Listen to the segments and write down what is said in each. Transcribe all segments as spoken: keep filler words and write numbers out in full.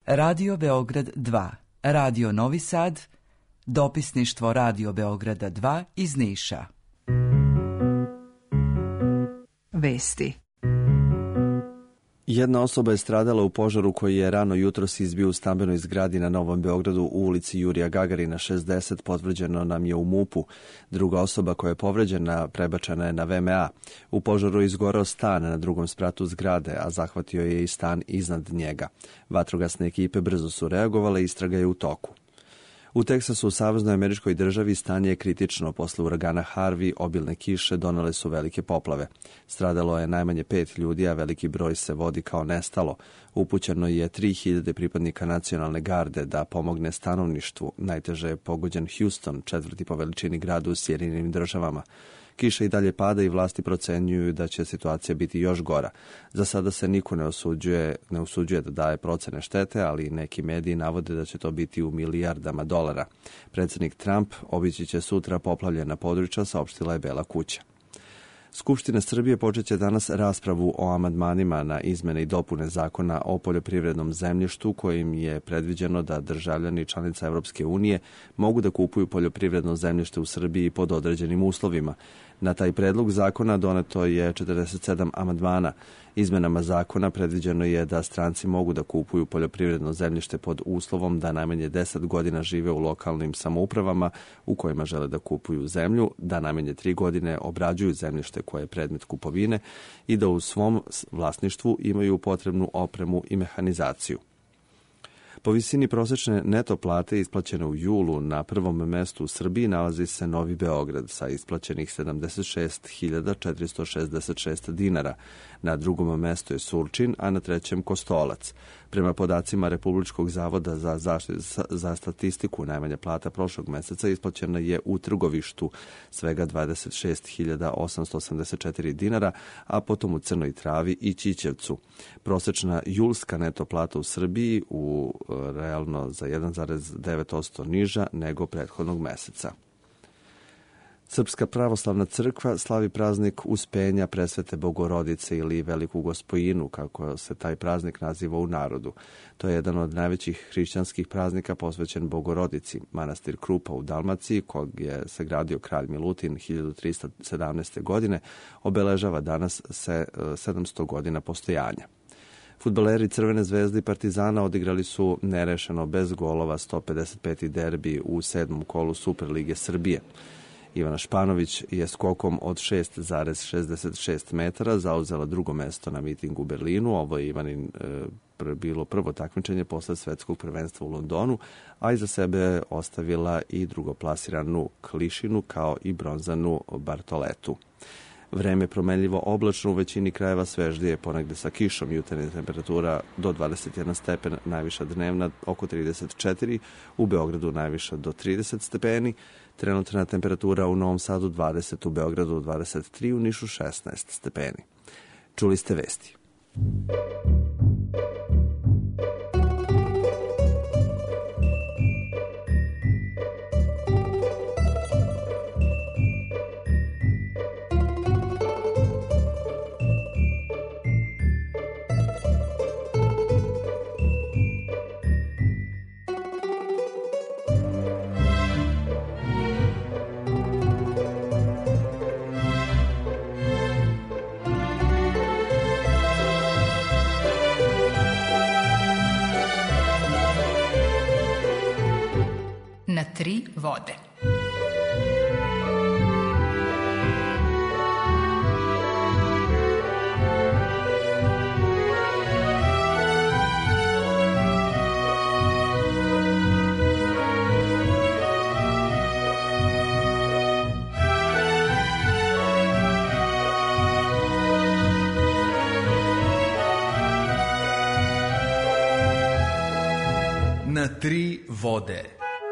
Radio Beograd dva, Radio Novi Sad, dopisništvo Radio Beograda dva iz Niša. Vesti. Jedna osoba je stradala u požaru koji je rano jutros izbio u stambenoj zgradi na Novom Beogradu u ulici Jurija Gagarina šezdeset, potvrđeno nam je u MUP-u. Druga osoba koja je povređena prebačena je na V M A. U požaru je izgoreo stan na drugom spratu zgrade, a zahvatio je i stan iznad njega. Vatrogasne ekipe brzo su reagovale i istraga je u toku. U Teksasu, u saveznoj američkoj državi, stanje je kritično. Posle uragana Harvey obilne kiše donele su velike poplave. Stradalo je najmanje pet ljudi, a veliki broj se vodi kao nestalo. Upućeno je tri hiljade pripadnika nacionalne garde da pomogne stanovništvu. Najteže je pogođen Houston, četvrti po veličini grada u Sjedinjenim državama. Kiša i dalje pada i vlasti procenjuju da će situacija biti još gora. Za sada se niko ne osuđuje, ne osuđuje da daje procene štete, ali neki mediji navode da će to biti u milijardama dolara. Predsjednik Trump obići će sutra poplavljena područja, saopštila je Bela kuća. Skupština Srbije počeće danas raspravu o amandmanima na izmene i dopune zakona o poljoprivrednom zemljištu, kojim je predviđeno da državljani članica Evropske unije mogu da kupuju poljoprivredno zemljište u Srbiji pod određenim uslovima. Na taj predlog zakona doneto je četrdeset sedam amandmana. Izmenama zakona predviđeno je da stranci mogu da kupuju poljoprivredno zemljište pod uslovom da najmanje deset godina žive u lokalnim samoupravama u kojima žele da kupuju zemlju, da najmanje tri godine obrađuju zemljište koje je predmet kupovine i da u svom vlasništvu imaju potrebnu opremu i mehanizaciju. Po visini prosečne neto plate isplaćene u julu na prvom mestu u Srbiji nalazi se Novi Beograd sa isplaćenih sedamdeset šest hiljada četiristo šezdeset šest dinara. Na drugom mestu je Surčin, a na trećem Kostolac. Prema podacima Republičkog zavoda za, zaštit, za statistiku, najmanja plata prošlog meseca isplaćena je u Trgovištu, svega dvadeset šest hiljada osamsto osamdeset četiri dinara, a potom u Crnoj Travi i Ćićevcu. Prosečna julska neto plata u Srbiji u realno za jedan zarez devet posto niža nego prethodnog meseca. Srpska pravoslavna crkva slavi praznik Uspenja Presvete Bogorodice ili Veliku Gospojinu, kako se taj praznik naziva u narodu. To je jedan od najvećih hrišćanskih praznika posvećen Bogorodici. Manastir Krupa u Dalmaciji, kog je sagradio kralj Milutin hiljadu trista sedamnaeste. godine, obeležava danas se sedamsto godina postojanja. Fudbaleri Crvene zvezde i Partizana odigrali su nerešeno bez golova sto pedeset peti derbi u sedmom kolu Superlige Srbije. Ivana Španović je skokom od šest zarez šezdeset šest metara zauzela drugo mesto na mitingu u Berlinu. Ovo je Ivanin e, bilo prvo takmičenje posle svetskog prvenstva u Londonu, a iza sebe ostavila i drugoplasiranu Klišinu kao i bronzanu Bartoletu. Vreme je promenljivo oblačno, u većini krajeva sveždije, ponegde sa kišom, jutarnja temperatura do dvadeset jedan stepen, najviša dnevna oko trideset četiri, u Beogradu najviša do trideset stepeni, trenutna temperatura u Novom Sadu dvadeset, u Beogradu dvadeset tri, u Nišu šesnaest stepeni. Čuli ste vesti. Na tri vode. Na tri vode.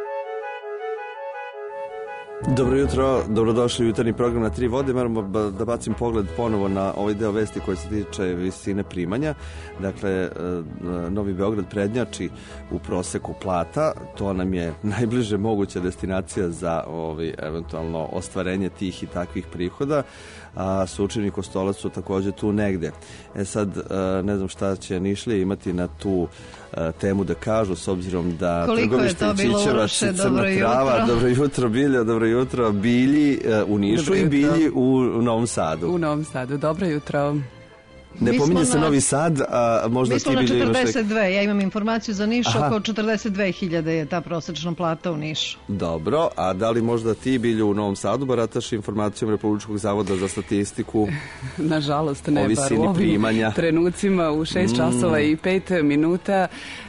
Dobro jutro, dobrodošli u jutarnji program Na tri vode. Moramo da bacim pogled ponovo na ovaj deo vesti koji se tiče visine primanja. Dakle, Novi Beograd prednjači u proseku plata. To nam je najbliže moguća destinacija za ovaj, eventualno ostvarenje tih i takvih prihoda. a Sučin i Kostolac su takođe tu negde. E sad, ne znam šta će Nišlije imati na tu temu da kažu, s obzirom da koliko Trgovište i Čičevac, Crna Trava, dobro jutro Bilja, dobro jutro Bilji u Nišu i Bilji u Novom Sadu. U Novom Sadu, dobro jutro. Ne pominje se na, Novi Sad, a možda mi smo ti na Bilje četrdeset dve, ja imam informaciju za Niš, Aha. oko četrdeset dve hiljade je ta prosječna plata u Nišu. Dobro, a da li možda ti Bilju u Novom Sadu barataš informacijom Republičkog zavoda za statistiku? Nažalost ne, o bar u ovim primanja. trenucima u šest časova i pet minuta.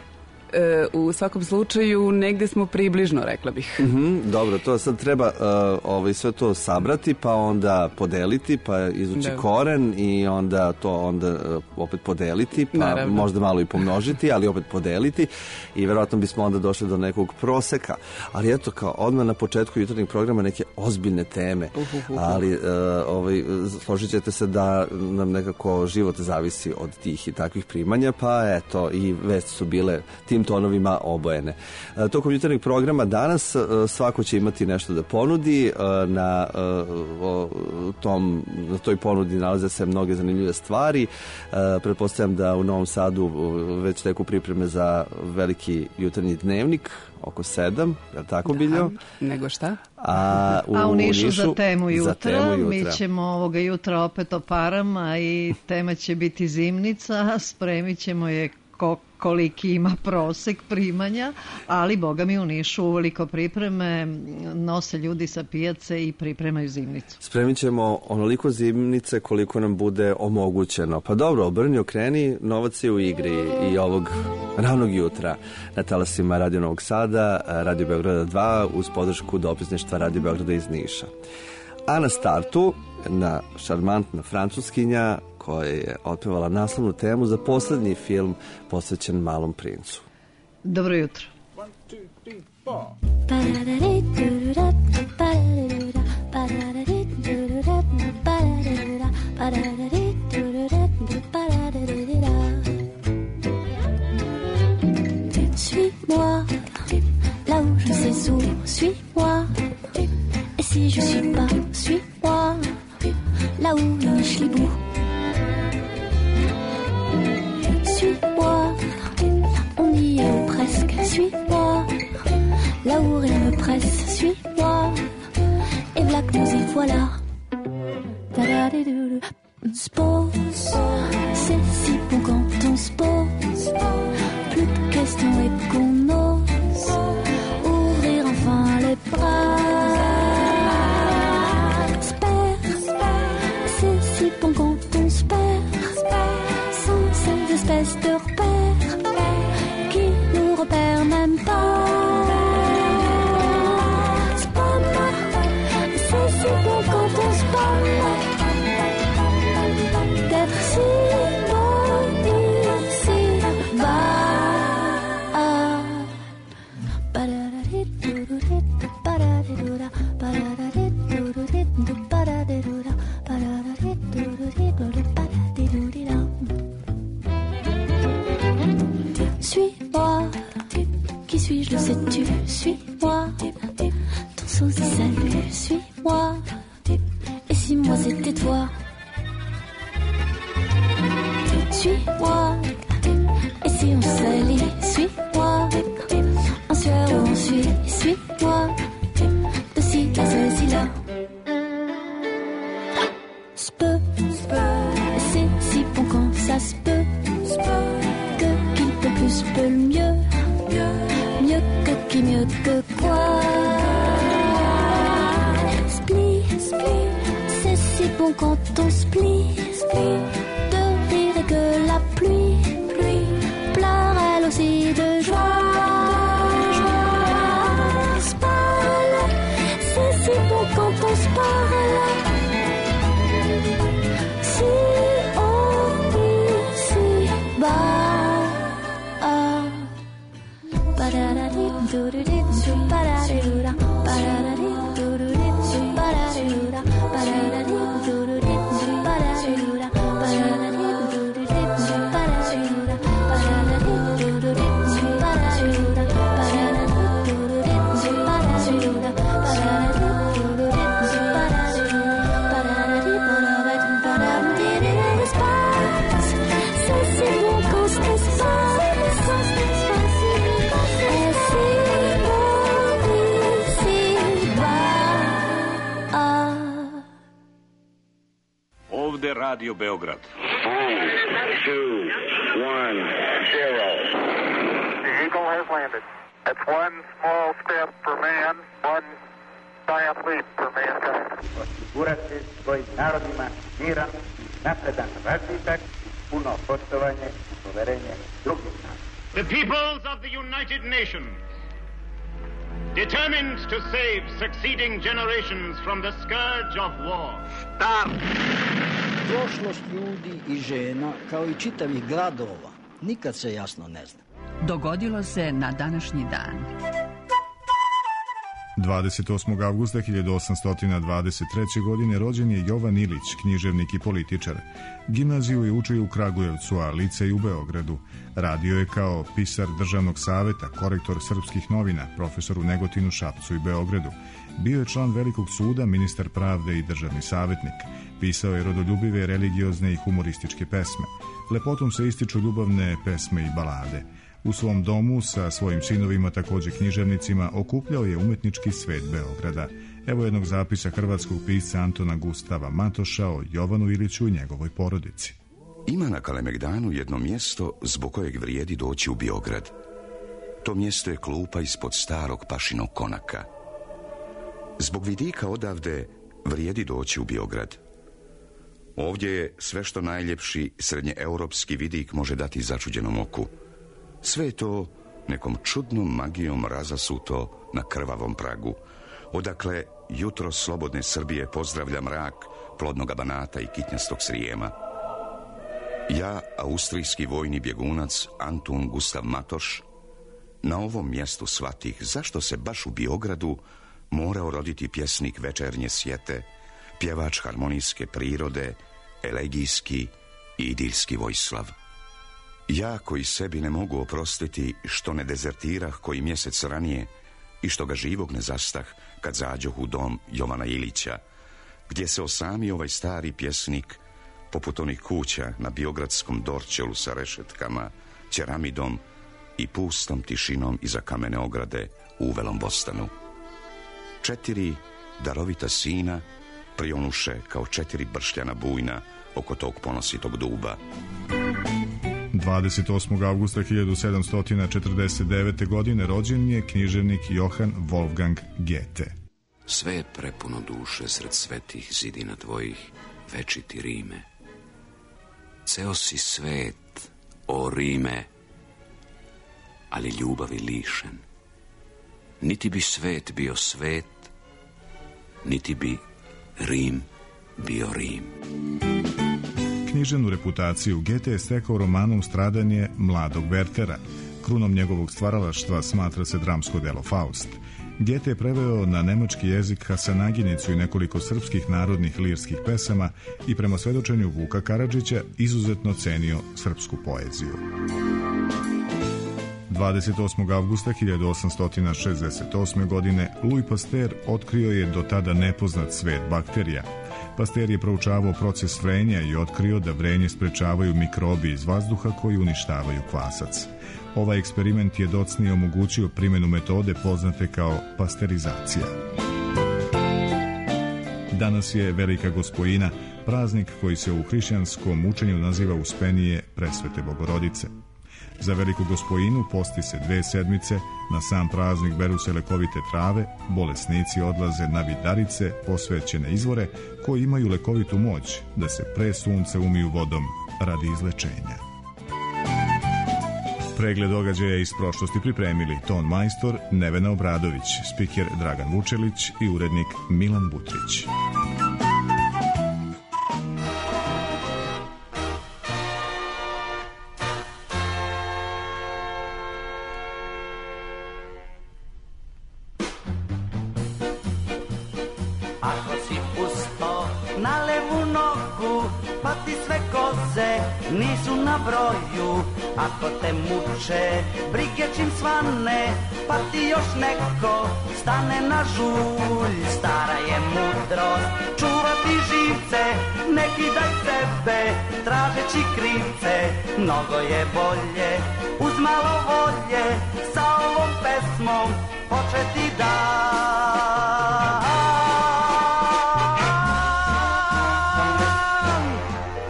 E, u svakom slučaju negde smo približno, rekla bih. Mm-hmm, dobro, to sad treba uh, ovaj, sve to sabrati, pa onda podeliti, pa izući da. koren i onda to onda uh, opet podeliti, pa Naravno. možda malo i pomnožiti, ali opet podeliti i verovatno bismo onda došli do nekog proseka. Ali eto, kao odmah na početku jutarnjeg programa neke ozbiljne teme, uh, uh, uh. ali uh, ovaj, složit ćete se da nam nekako život zavisi od tih i takvih primanja, pa eto, i vesti su bile tim tonovima obojene. E, tokom jutarnjeg programa danas e, svako će imati nešto da ponudi. E, na, e, o, tom, na toj ponudi nalaze se mnoge zanimljive stvari. E, pretpostavljam da u Novom Sadu već teku pripreme za veliki jutarnji dnevnik oko sedam, je li tako da, Biljo? Nego šta? A u, A u Nišu, Nišu za temu jutra. Za temu jutra. Mi ćemo ovoga jutra opet o parama i tema će biti zimnica. Spremit ćemo je ko, koliki ima prosek primanja, ali boga mi u Nišu uveliko pripreme nose ljudi sa pijace i pripremaju zimnicu. Spremit ćemo onoliko zimnice koliko nam bude omogućeno. Pa dobro, obrni, okreni, novac je u igri i ovog ranog jutra na talasima Radio Novog Sada, Radio Beograda dva uz podršku dopisništva Radio Beograda iz Niša. A na startu, na šarmantna francuskinja koja je otpevala naslovnu temu za poslednji film posvećen Malom princu. Dobro jutro. One, two, three, four. Suis-moi, là où je sais où, suis-moi. Et si je suis pas, suis-moi, là où le Michelibou. Suis-moi, on y est presque, suis-moi, là où rien me presse, suis-moi, et v'là que nous y voilà. On se pose, c'est si bon quand on se pose, plus de questions et qu'on ose ouvrir enfin les bras. Se perd, c'est si bon quand on se perd, sans ces espèces de repères qui nous repèrent même pas. C'est pas mal, c'est si bon quand on se parle d'être si bon ici bas. Suis-moi, qui suis-je, le sais-tu? Suis-moi, ton sosie salut, suis-moi, et si moi c'était toi? Suis-moi, et si on s'allie, suis-moi, en sueur ou en suie, suis-moi, de ci à ceci là. Se peut, c'est si bon quand ça se peut, que qui peut plus peut le mieux, mieux que qui, mieux que quoi. Split, c'est si bon quand on split, de rire et que la pluie pleure elle aussi de joie. Se parle, c'est si bon quand on se parle. Si on dit si bas. Ba-da-da-dee, do-do-dee, do-ba-da-dee-do-da, ba-da-da-dee, do-do-dee, do-ba-da-dee-do-da, ba-da-da-dee, do-do-dee, do-ba-da-dee-do-da, ba-da-da-dee, do-do-dee, do-ba-da-dee-do-da, ba-da-da-dee, do-do-dee, do-ba-da-dee-do-da, ba-da-da-dee, do-do-dee, do-ba-da-dee-do-da, ba-da-da-dee, do-do-dee, do-ba-da-dee-do-da, ba-da-da-dee, Radio Beograd. Three, two, one, zero. The Eagle has landed. It's one small step for man, one giant leap for mankind. Osigurati svojim narodima miran, napredan razvitak, puno poštovanje i poverenje drugih naroda. The peoples of the United Nations, determined to save succeeding generations from the scourge of war. Start! Prošlost ljudi i žena, kao i čitavih gradova, nikad se jasno ne zna. Dogodilo se na današnji dan. dvadeset osmog avgusta hiljadu osamsto dvadeset treće. godine rođen je Jovan Ilić, književnik i političar. Gimnaziju je učio u Kragujevcu, a licej u Beogradu. Radio je kao pisar državnog saveta, korektor srpskih novina, profesor u Negotinu, Šapcu i Beogradu. Bio je član Velikog suda, ministar pravde i državni savjetnik. Pisao je rodoljubive, religiozne i humorističke pesme. Lepotom se ističu ljubavne pesme i balade. U svom domu sa svojim sinovima, također književnicima, okupljao je umetnički svet Beograda. Evo jednog zapisa hrvatskog pisca Antona Gustava Matoša o Jovanu Iliću i njegovoj porodici. Ima na Kalemegdanu jedno mjesto zbog kojeg vrijedi doći u Beograd. To mjesto je klupa ispod starog pašinog konaka. Zbog vidika odavde vrijedi doći u Beograd. Ovdje je sve što najljepši srednjeeuropski vidik može dati začuđenom oku. Sve je to nekom čudnom magijom razasuto na krvavom pragu, odakle jutro slobodne Srbije pozdravlja mrak plodnoga Banata i kitnjastog Srijema. Ja, austrijski vojni bjegunac Anton Gustav Matoš, na ovom mjestu shvatih zašto se baš u Beogradu morao roditi pjesnik večernje sjete, pjevač harmonijske prirode, elegijski i idiljski Vojslav. Ja koji sebi ne mogu oprostiti što ne dezertirah koji mjesec ranije i što ga živog ne zastah kad zađoh u dom Jovana Ilića, gdje se osami ovaj stari pjesnik poput onih kuća na biogradskom Dorćolu sa rešetkama, ceramidom i pustom tišinom iza kamene ograde u uvelom Bostanu. Četiri darovita sina prionuše kao četiri bršljana bujna oko tog ponositog duba. dvadeset osmog avgusta hiljadu sedamsto četrdeset devete. godine rođen je književnik Johann Wolfgang Goethe. Sve je prepuno duše sred svetih zidina tvojih, večiti Rime. Ceo si svet, o Rime, ali ljubavi lišen. Niti bi svet bio svet, niti bi Rim bio Rim. Književnu reputaciju Goethe je stekao romanom Stradanje mladog Wertera. Krunom njegovog stvaralaštva smatra se dramsko delo Faust. Goethe je preveo na nemački jezik Hasanaginicu i nekoliko srpskih narodnih lirskih pesama i prema svedočenju Vuka Karadžića izuzetno cenio srpsku poeziju. dvadeset osmog avgusta hiljadu osamsto šezdeset osme. godine Louis Pasteur otkrio je do tada nepoznat svet bakterija. Pasteur je proučavao proces vrenja i otkrio da vrenje sprečavaju mikrobi iz vazduha koji uništavaju kvasac. Ovaj eksperiment je docnije omogućio primjenu metode poznate kao pasterizacija. Danas je Velika Gospojina, praznik koji se u hrišćanskom učenju naziva Uspenije Presvete Bogorodice. Za Veliku Gospojinu posti se dve sedmice, na sam praznik beru se lekovite trave, bolesnici odlaze na vidarice, posvećene izvore, koji imaju lekovitu moć da se pre sunca umiju vodom radi izlečenja. Pregled događaja iz prošlosti pripremili ton majstor Nevena Obradović, spiker Dragan Vučelić i urednik Milan Butrić. Nisu na broju, ako te muče brige čim svane, pa ti još neko stane na žulj. Stara je mudrost, čuvati živce, ne kidaj sebe, tražeći krivce. Mnogo je bolje, uz malo volje, sa ovom pesmom početi dan.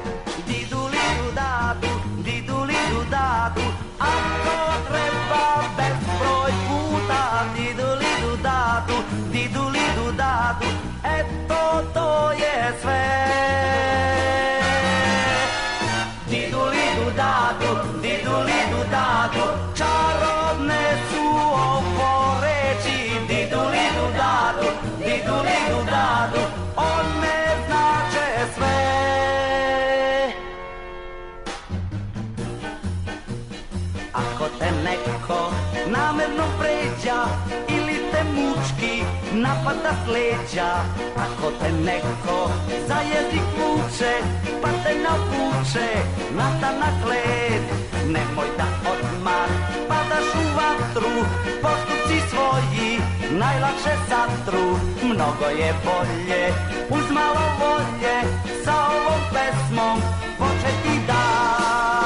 namerno vređa ili te mučki napada s leđa. Ako te neko za jezik vuče, pa te navuče na tanak led, nemoj da odmah padaš u vatru, postupci svoji najlakše satru. Mnogo je bolje uz malo volje sa ovom pesmom početi dan.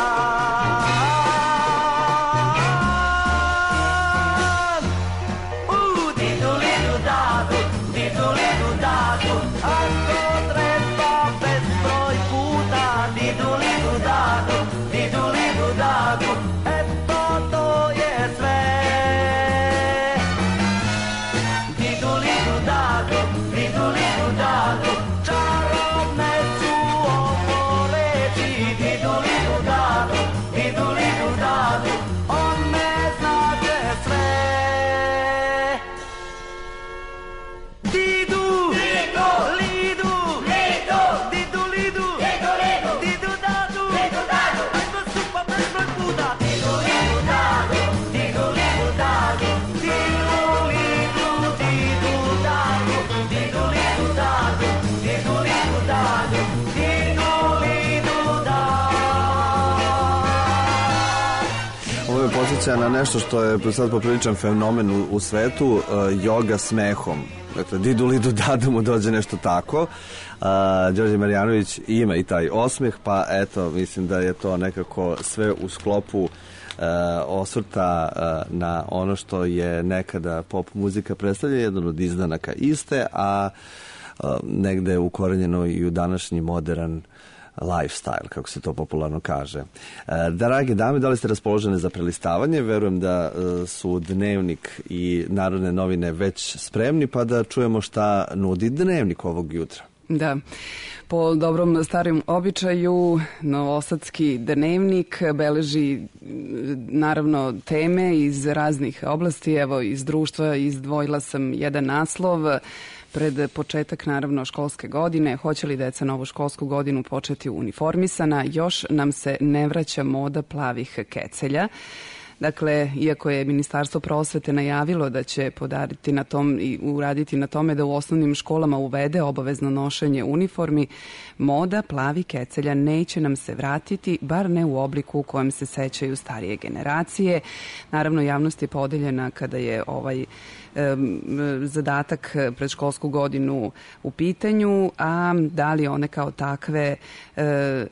U didu lidu dadu, didu lidu dadu, ako treba bezbroj puta. Didu lidu dadu, didu lidu dadu, eto to je sve. Didu lidu dadu, didu lidu dadu, čarobne su ovo reči. Didu lidu dadu, didu lidu dadu, one znače sve. Didu, didu, lidu, lidu, didu lidu, didu lidu, didu dadu, didu dadu, ajmo supa bezbroj puta. Didu lidu dadu, didu lidu dadu, didu lidu, didu dadu, didu lidu dadu, didu lidu dadu, didu lidu dadu. Ovo me podsjeća na nešto što je sad popriličan fenomen u, u svetu, uh, joga smehom. Dakle, didu lidu dadu mu dođe nešto tako. Uh, Đorđe Marjanović ima i taj osmeh, pa eto, mislim da je to nekako sve u sklopu uh, osvrta uh, na ono što je nekada pop muzika predstavlja, jedan od izdanaka iste, a uh, negde ukorenjeno i u današnji modern lifestyle, kako se to popularno kaže. E, drage dame, da li ste raspoložene za prelistavanje? Verujem da e, su Dnevnik i Narodne novine već spremni, pa da čujemo šta nudi Dnevnik ovog jutra. Da, po dobrom starom običaju Novosadski Dnevnik beleži naravno teme iz raznih oblasti. Evo, iz društva izdvojila sam jedan naslov pred početak naravno školske godine. Hoće li deca novu školsku godinu početi uniformisana? Još nam se ne vraća moda plavih kecelja. Dakle, iako je Ministarstvo prosvete najavilo da će podariti na tom i uraditi na tome da u osnovnim školama uvede obavezno nošenje uniformi, moda plavi kecelja neće nam se vratiti, bar ne u obliku u kojem se sećaju starije generacije. Naravno, javnost je podeljena kada je ovaj zadatak pred školsku godinu u pitanju, a da li one kao takve e, e,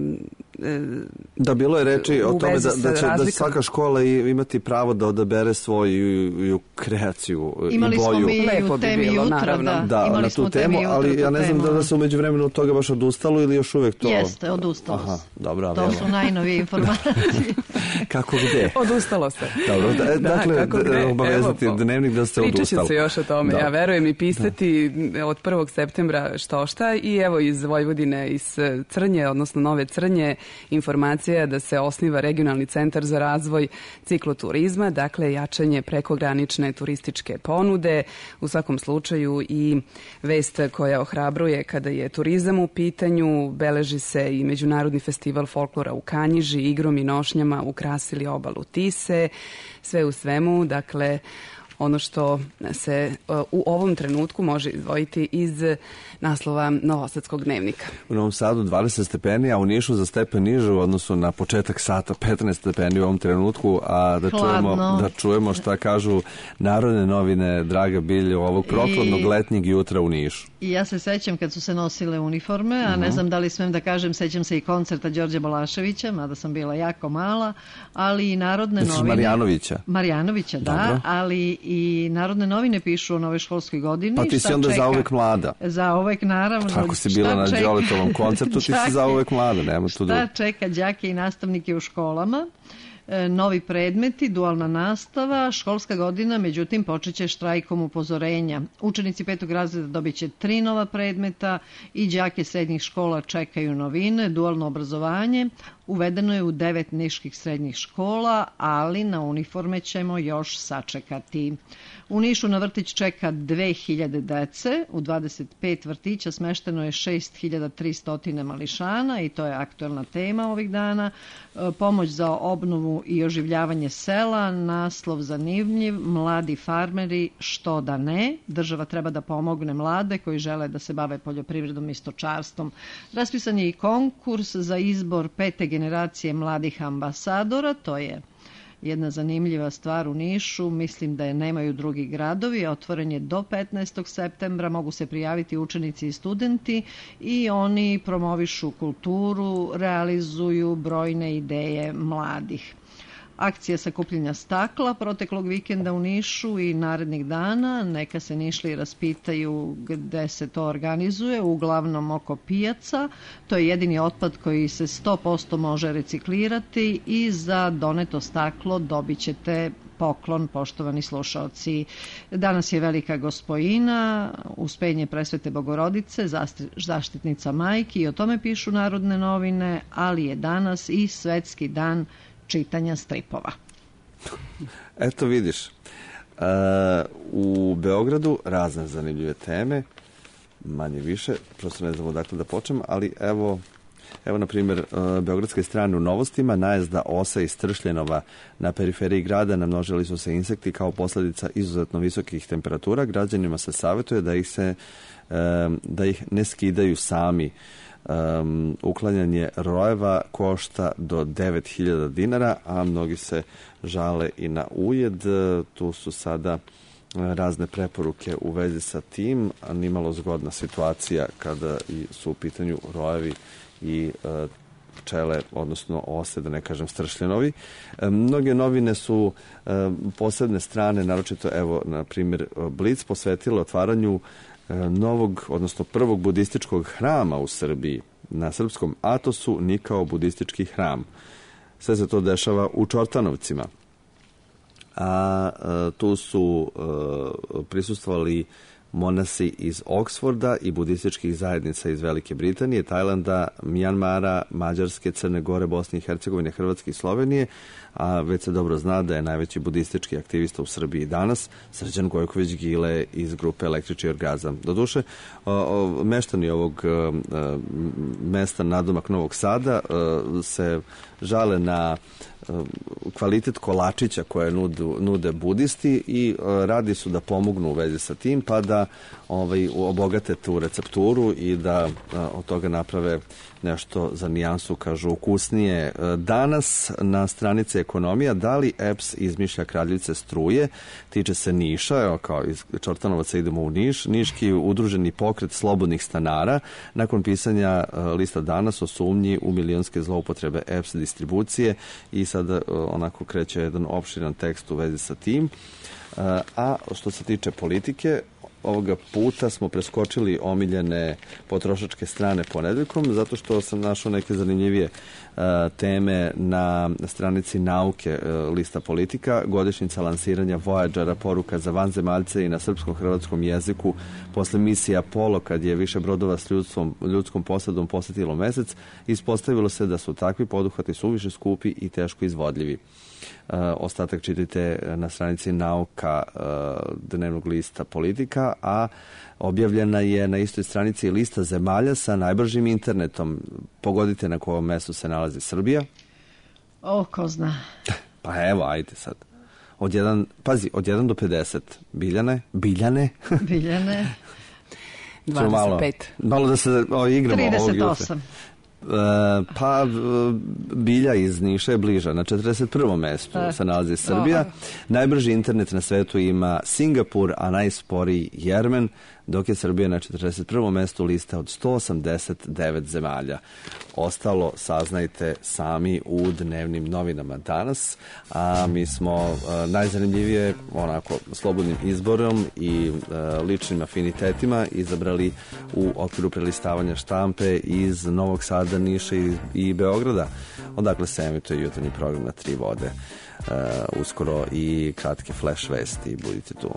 da, bilo je reči o tome da, da će da svaka škola imati pravo da odabere svoju kreaciju imali i boju. Imali smo mi u temi bilo, jutra, naravno. da. Da, imali na tu temu, ali ja ne znam da, da se umeđu vremenu od toga baš odustalo ili još uvek to... Jeste, odustalo se. Aha, dobro, to su najnovije informacije. Kako gde? Odustalo se. Dobro, da, da, dakle, obavezati Evo, Dnevnik da se odustalo. Pričat će se još o tome, da. Ja verujem i pisati da. Od prvog septembra što šta i evo iz Vojvodine, iz Crnje, odnosno Nove Crnje, informacija da se osniva regionalni centar za razvoj cikloturizma, dakle jačanje prekogranične turističke ponude, u svakom slučaju i vest koja ohrabruje kada je turizam u pitanju. Beleži se i Međunarodni festival folklora u Kanjiži, igrom i nošnjama ukrasili obalu Tise, sve u svemu, dakle ono što se u ovom trenutku može izdvojiti iz naslova Novosadskog Dnevnika. U Novom Sadu dvadeset stepeni, a u Nišu za stepen niže u odnosu na početak sata petnaest stepeni u ovom trenutku, a da čujemo, da čujemo šta kažu Narodne novine, Draga Bilje, ovog prokladnog I... letnjeg jutra u Nišu. I ja se sećam kad su se nosile uniforme, a uh-huh. ne znam da li smem da kažem, sećam se i koncerta Đorđe Balaševića, mada sam bila jako mala, ali i Narodne novine... Marijanovića. Marijanovića, da, Dobro. ali i Narodne novine pišu o nove školskoj godini. Pa ti si onda čeka? zauvek mlada. Zauvek, naravno. Tako si bila na Đoletovom koncertu, ti si zauvek mlada. Nema tu šta čeka đake i nastavnike u školama? Novi predmeti, dualna nastava, školska godina, međutim, počeće štrajkom upozorenja. Učenici petog razreda dobit će tri nova predmeta i đake srednjih škola čekaju novine, dualno obrazovanje. Uvedeno je u devet niških srednjih škola, ali na uniforme ćemo još sačekati. U Nišu na vrtić čeka dve hiljade dece, u dvadeset pet vrtića smešteno je šest hiljada tristo mališana i to je aktuelna tema ovih dana. Pomoć za obnovu i oživljavanje sela, naslov zanimljiv, mladi farmeri, što da ne. Država treba da pomogne mlade koji žele da se bave poljoprivredom i stočarstvom. Raspisan je i konkurs za izbor pete generacije mladih ambasadora, to je jedna zanimljiva stvar u Nišu, mislim da je nemaju drugi gradovi, otvoren je do petnaestog septembra, mogu se prijaviti učenici i studenti i oni promovišu kulturu, realizuju brojne ideje mladih. Akcija sakupljenja stakla proteklog vikenda u Nišu i narednih dana, neka se Nišliji raspitaju gde se to organizuje, uglavnom oko pijaca. To je jedini otpad koji se sto posto može reciklirati i za doneto staklo dobit ćete poklon, poštovani slušaoci. Danas je Velika Gospojina, uspenje Presvete Bogorodice, zaštitnica majki i o tome pišu Narodne novine, ali je danas i Svetski dan čitanja stripova. Eto vidiš, uh, u Beogradu razne zanimljive teme, manje više, prosto ne znam odakle da počnem, ali evo, evo na primjer, uh, beogradske strane u novostima, najezda osa iz Tršljenova na periferiji grada, namnožili su se insekti kao posljedica izuzetno visokih temperatura. Građanima se savjetuje da ih, se, uh, da ih ne skidaju sami. Um, uklanjanje rojeva košta do devet hiljada dinara, a mnogi se žale i na ujed. Tu su sada razne preporuke u vezi sa tim, a nimalo zgodna situacija kada su u pitanju rojevi i uh, pčele, odnosno ose, da ne kažem stršljenovi. E, mnoge novine su e, posebne strane, naročito, evo, na primjer, Blic posvetilo otvaranju novog, odnosno prvog budističkog hrama u Srbiji, na srpskom Atosu, nikao budistički hram. Sve se to dešava u Čortanovcima. A, a tu su a, prisustvovali monasi iz Oksforda i budističkih zajednica iz Velike Britanije, Tajlanda, Mjanmara, Mađarske, Crne Gore, Bosne i Hercegovine, Hrvatske i Slovenije, a već se dobro zna da je najveći budistički aktivista u Srbiji danas Srđan Gojković Gile iz grupe Električni orgazam. Doduše, o, o, meštani ovog o, mesta nadomak Novog Sada o, se žale na kvalitet kolačića koje nudu, nude budisti i uh, radi su da pomognu u vezi sa tim, pa da ovaj, obogate tu recepturu i da uh, od toga naprave nešto za nijansu, kažu, ukusnije. Danas na stranici Ekonomija, da li E P S izmišlja kradljivice struje, tiče se Niša, evo, kao iz Čortanovaca idemo u Niš, Niški udruženi pokret slobodnih stanara, nakon pisanja uh, lista Danas o sumnji u milionske zloupotrebe E P S distribucije, i sada uh, onako kreće jedan opširan tekst u vezi sa tim. Uh, a što se tiče politike, ovoga puta smo preskočili omiljene potrošačke strane ponedeljkom, zato što sam našao neke zanimljivije uh, teme na stranici nauke uh, lista politika. Godišnjica lansiranja Voyagera, poruka za vanzemaljce i na srpskom hrvatskom jeziku posle misije Apollo, kad je više brodova s ljudstvom, ljudskom posadom posetilo mesec, ispostavilo se da su takvi poduhvati suviše skupi i teško izvodljivi. Uh, ostatak čitajte na stranici nauka uh, dnevnog lista politika, a objavljena je na istoj stranici lista zemalja sa najbržim internetom. Pogodite na kojem mestu se nalazi Srbija. O, ko zna. Pa evo, ajde sad. Od jedan, pazi, od jedan do pedeset. Biljane? Biljane? Biljane. dvadeset pet. Malo, malo da se o, igramo. trideset osam. Uh, pa Bilja iz Niša je bliža. Na četrdeset prvom mestu e. se nalazi Srbija. Oh. Najbrži internet na svetu ima Singapur, a najsporiji Jermen, dok je Srbija na četrdeset prvom mestu liste od sto osamdeset devet zemalja. Ostalo saznajte sami u dnevnim novinama danas, a mi smo uh, najzanimljivije onako slobodnim izborom i uh, ličnim afinitetima izabrali u okviru prelistavanja štampe iz Novog Sada, Niša i, i Beograda, odakle se emituje jutarnji program na Tri vode. Uh, uskoro i kratke flash vesti, budite tu.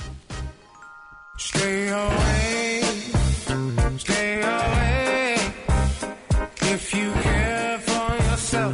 Stay away, stay away, if you care for yourself.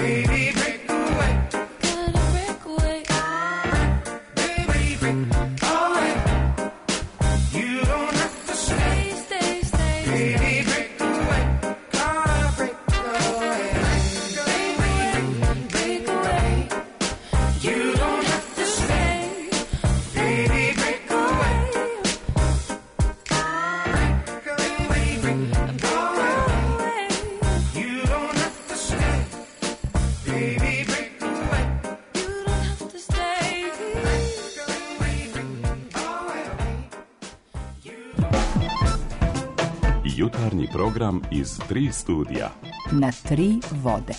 Jutarnji program iz tri studija. Na tri vode.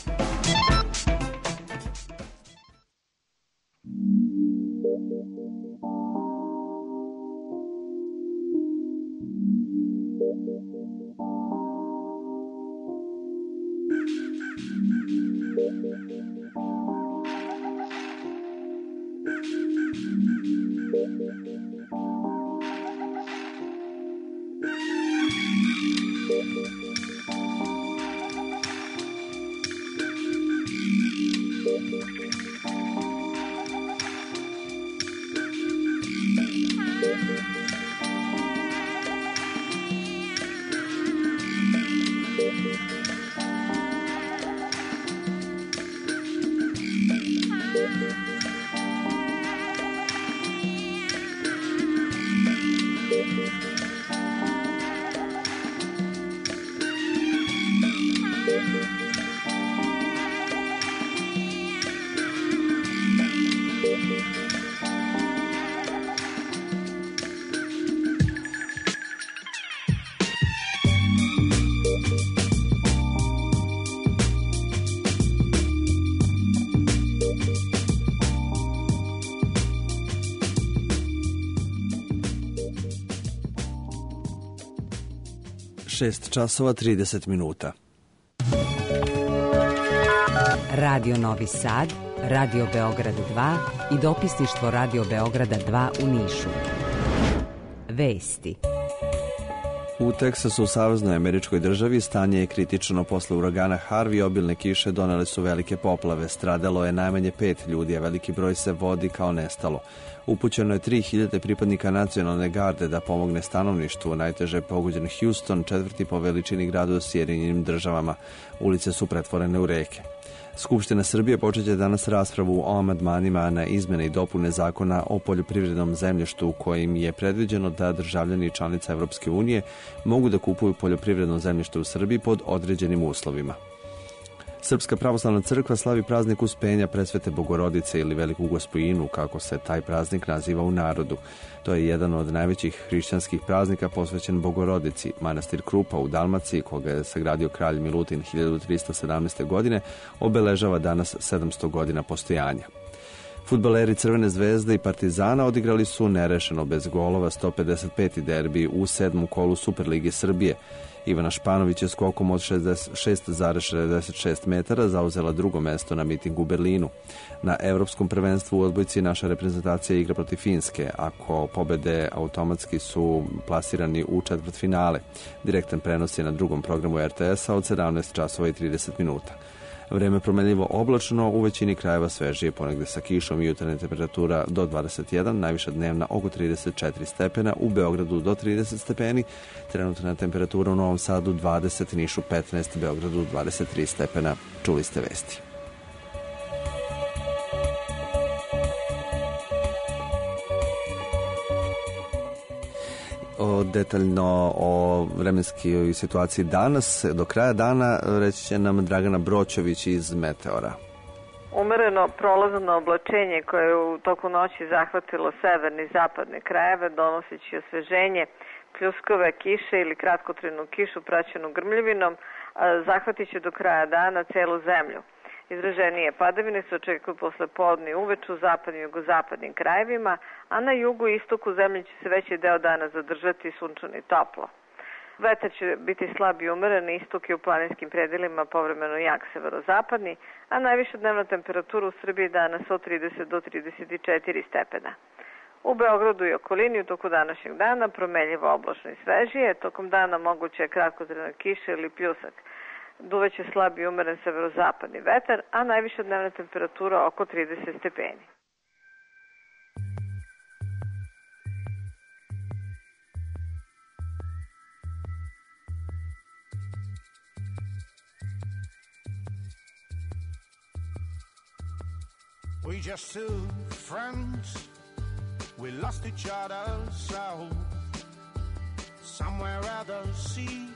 šest časova trideset minuta. Radio Novi Sad, Radio Beograd dva i dopisništvo Radio Beograda dva u Nišu. Vesti. U Teksasu u Saveznoj Američkoj državi stanje je kritično posle uragana Harvey. Obilne kiše donele su velike poplave. Stradalo je najmanje pet ljudi, a veliki broj se vodi kao nestalo. Upućeno je tri hiljade pripadnika nacionalne garde da pomogne stanovništvu. Najteže je pogođen Houston, četvrti po veličini grad u Sjedinjenim državama. Ulice su pretvorene u reke. Skupština Srbije počeće danas raspravu o amandmanima na izmene i dopune zakona o poljoprivrednom zemljištu, kojim je predviđeno da državljani članica Evropske unije mogu da kupuju poljoprivredno zemljište u Srbiji pod određenim uslovima. Srpska pravoslavna crkva slavi praznik Uspenja Presvete Bogorodice ili Veliku Gospojinu, kako se taj praznik naziva u narodu. To je jedan od najvećih hrišćanskih praznika posvećen Bogorodici. Manastir Krupa u Dalmaciji, koga je sagradio kralj Milutin hiljadu trista sedamnaeste. godine, obeležava danas sedamsto godina postojanja. Fudbaleri Crvene zvezde i Partizana odigrali su nerešeno bez golova sto pedeset peti derbi u sedmom kolu Superlige Srbije. Ivana Španović je skokom od šest zarez šezdeset šest metara zauzela drugo mesto na mitingu u Berlinu. Na Evropskom prvenstvu u odbojci naša reprezentacija igra protiv Finske. Ako pobede, automatski su plasirani u četvrtfinale. Direktan prenos je na drugom programu er te esa od sedamnaest časova i trideset minuta. Vreme promenljivo oblačno, u većini krajeva svežije, ponegde sa kišom i jutarnja temperatura do dvadeset jedan, najviša dnevna oko trideset četiri stepena, u Beogradu do trideset stepeni, trenutna temperatura u Novom Sadu dvadeset, Nišu petnaest, Beogradu dvadeset tri stepena. Čuli ste vesti. Detaljno o vremenskoj situaciji danas, do kraja dana, reći će nam Dragana Broćović iz Meteora. Umereno prolazno oblačenje koje je u toku noći zahvatilo severni i zapadne krajeve, donoseći osveženje, pljuskove, kiše ili kratkotrajnu kišu praćenu grmljavinom, zahvatit će do kraja dana celu zemlju. Izraženije padavine se očekuju posle podne i uveče u zapadnim i jugozapadnim krajevima, a na jugu i istoku zemlje će se veći deo dana zadržati sunčano i toplo. Vetar će biti slab i umeren, istok i u planinskim predelima povremeno jak severozapadni, a najviša dnevna temperatura u Srbiji danas od trideset do trideset četiri stepena. U Beogradu i okolini u toku današnjeg dana promenljivo oblačno i svežije, tokom dana moguće je kratkotrajna kiša ili pljusak. duvaće slab i umeren severozapadni vetar, a najviša dnevna temperatura oko trideset stepeni. We just two friends, we lost each other so somewhere at the sea.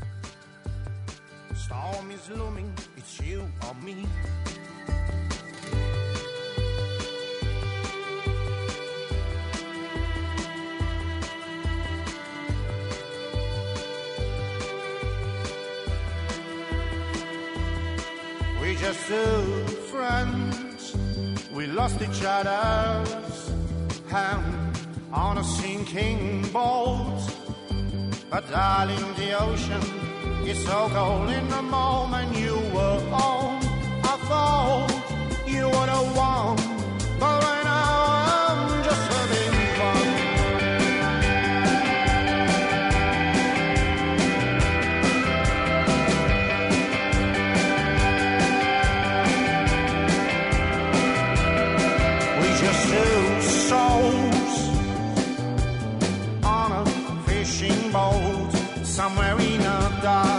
Storm is looming, it's you or me. We just two friends, we lost each other's hand on a sinking boat. But darling, the ocean is so cold. In the moment you were on, I thought you were the one, but right now I'm just having fun. We just two souls on a fishing boat somewhere in a dark.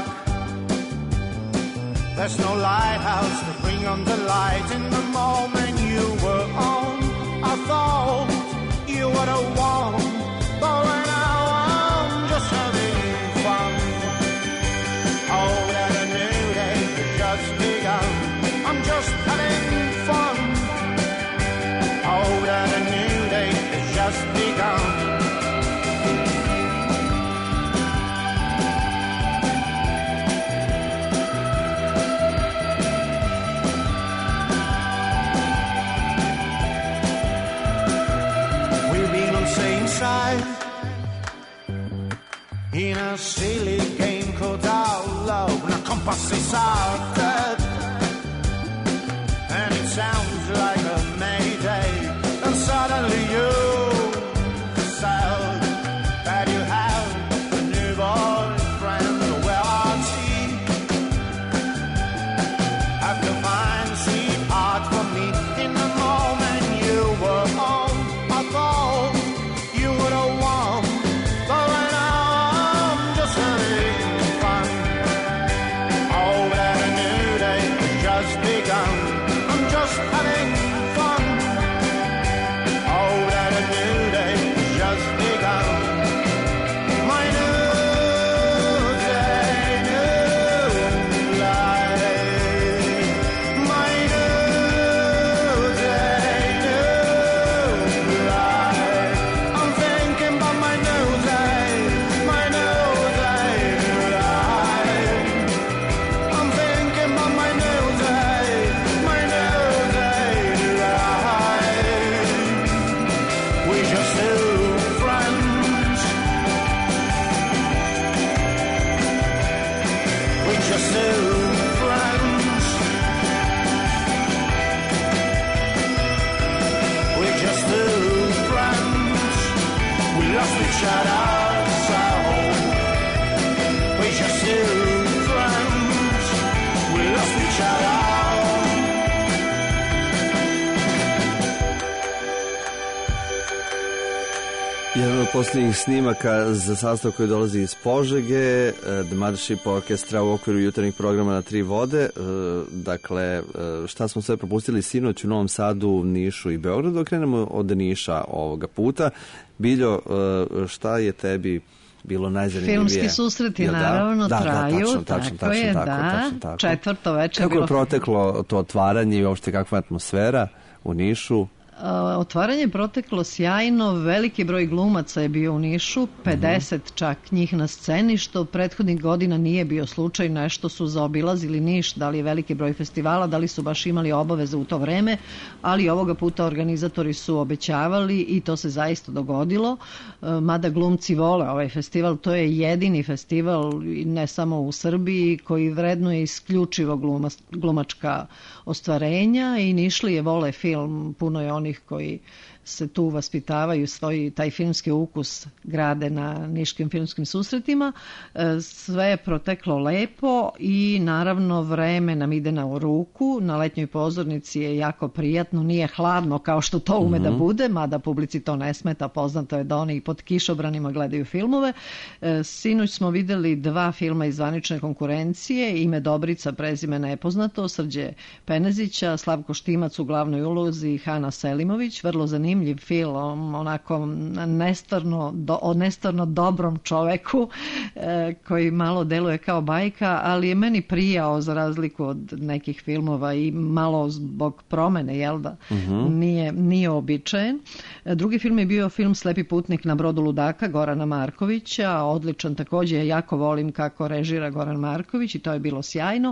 There's no lighthouse to bring on the light. In the moment you were on, I thought you were the one, but right now I'm just having fun. Oh, that a new day has just begun. I'm just having fun. Oh, that a new day has just begun. Side in a silly game called Out Love. Na compass is started and it sounds like a mayday, and suddenly you said that you have a new boyfriend. Where are he? Have to find sweetheart for me. In the moment you were on, I thought you were the one, but right now I'm just having fun. Oh, that a new day has just begun. I'm just having fun. Oh, that a new day has just begun. My new day, new life. My new day, new life. I'm thinking about my new day, my new day, new life. I'm thinking about my new day, my new day, new life. We just two friends. We just two friends. We just two friends. We lost each other so. We just two friends. We lost each other. Jedan od posljednjih snimaka za sastav koji dolazi iz Požege, The Mothership Orkestra u okviru jutarnjih programa na Tri vode. Dakle, šta smo sve propustili sinoć u Novom Sadu, Nišu i Beogradu. Krenemo od Niša ovoga puta. Biljo, šta je tebi bilo najzanimljivije? Filmski susreti, ja, da? naravno, da, traju. Da, tačno, tačno, tako je, tačno, da. Tačno, tako. Četvrto večer. Kako je proteklo to otvaranje i uopšte kakva je atmosfera u Nišu? Otvaranje je proteklo sjajno, veliki broj glumaca je bio u Nišu, pedeset mm-hmm. čak njih na sceni, što prethodnih godina nije bio slučaj, nešto su zaobilazili Niš, da li je veliki broj festivala, da li su baš imali obaveze u to vreme, ali ovoga puta organizatori su obećavali i to se zaista dogodilo, mada glumci vole ovaj festival, to je jedini festival, ne samo u Srbiji, koji vrednuje isključivo gluma, glumačka ostvarenja i Nišlije vole film, puno je onih koji se tu vaspitavaju, svoj taj filmski ukus grade na niškim filmskim susretima. Sve je proteklo lepo i naravno vreme nam ide na ruku. Na letnjoj pozornici je jako prijatno, nije hladno kao što to ume mm-hmm. da bude, mada publici to ne smeta, poznato je da oni i pod kišobranima gledaju filmove. Sinoć smo videli dva filma iz zvanične konkurencije, Ime Dobrica, prezime nepoznato, Srđe Penezića, Slavko Štimac u glavnoj ulozi, Hana Selimović, vrlo zanimljiv film, onako nestarno, do, o nestarno dobrom čoveku e, koji malo deluje kao bajka, ali je meni prijao za razliku od nekih filmova i malo zbog promene, jel da? Mm-hmm. Nije, nije običajen. Drugi film je bio film Slepi putnik na brodu ludaka Gorana Markovića, odličan također, jako volim kako režira Goran Marković i to je bilo sjajno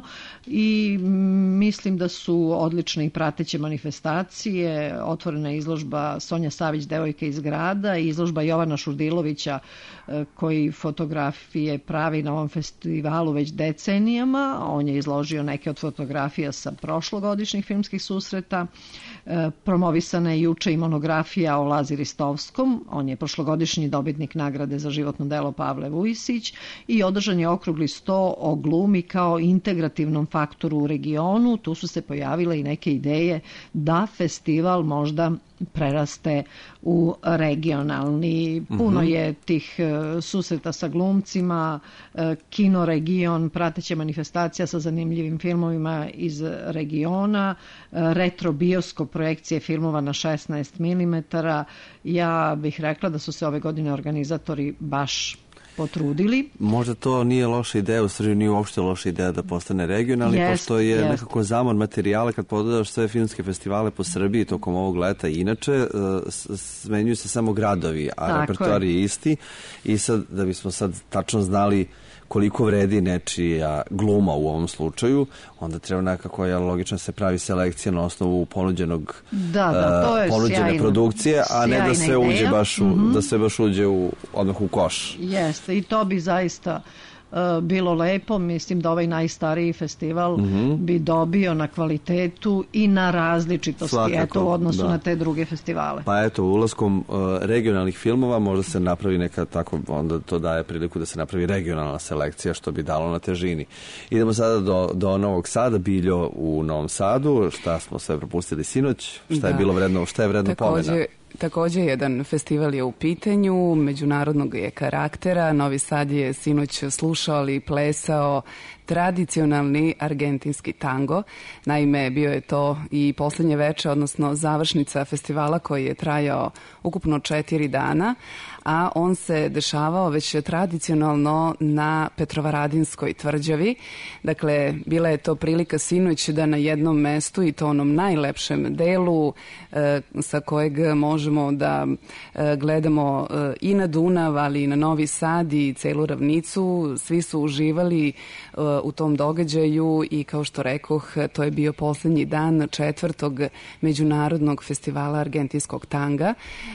i mislim da su odlične i prateće manifestacije, otvorena izložba Sonja Savić, Devojke iz grada i izložba Jovana Šurdilovića koji fotografije pravi na ovom festivalu već decenijama. On je izložio neke od fotografija sa prošlogodišnjih filmskih susreta. Promovisana je juče i monografija o Lazi Ristovskom. On je prošlogodišnji dobitnik nagrade za životno delo Pavle Vujisić i održan je okrugli sto o glumi kao integrativnom faktoru u regionu. Tu su se pojavile i neke ideje da festival možda preraste u regionalni. Puno mm-hmm. je tih uh, susreta sa glumcima, uh, kino region, prateća manifestacija sa zanimljivim filmovima iz regiona, uh, retro bioskop projekcije filmova na šesnaest milimetara. Ja bih rekla da su se ove godine organizatori baš potrudili. Možda to nije loša ideja, u Srbiji nije uopšte loša ideja da postane regionalni, jest, pošto je jest. nekako zamor materijala kad pogledaš sve filmske festivale po Srbiji tokom ovog leta i inače, smenjuju se samo gradovi, a tako repertoar je isti i sad, da bismo sad tačno znali koliko vredi nečija gluma u ovom slučaju, onda treba nekako je logično se pravi selekcija na osnovu ponuđenog da, da, to je ponuđene sjajno, produkcije, a ne da sve uđe ideja. baš u, mm-hmm. da sve baš uđe u, odmah u koš. Jeste, i to bi zaista uh, bilo lepo. Mislim da ovaj najstariji festival mm-hmm. bi dobio na kvalitetu i na različitosti. Svakako, eto, u odnosu da. na te druge festivale. Pa eto, ulaskom uh, regionalnih filmova možda se napravi neka tako, onda to daje priliku da se napravi regionalna selekcija, što bi dalo na težini. Idemo sada do, do Novog Sada, Biljo u Novom Sadu. Šta smo sve propustili sinoć? Šta da. je bilo vredno, šta je vredno Takođe... pomena? Također jedan festival je u pitanju, međunarodnog je karaktera. Novi Sad je sinoć slušao ali plesao tradicionalni argentinski tango. Naime, bio je to i posljednje veče, odnosno završnica festivala koji je trajao ukupno četiri dana, a on se dešavao već tradicionalno na Petrovaradinskoj tvrđavi. Dakle, bila je to prilika sinoć da na jednom mestu, i to onom najlepšem delu e, sa kojeg možemo da e, gledamo e, i na Dunav, ali i na Novi Sad i celu ravnicu, svi su uživali e, u tom događaju i kao što rekoh, to je bio posljednji dan četvrtog međunarodnog festivala argentinskog tanga.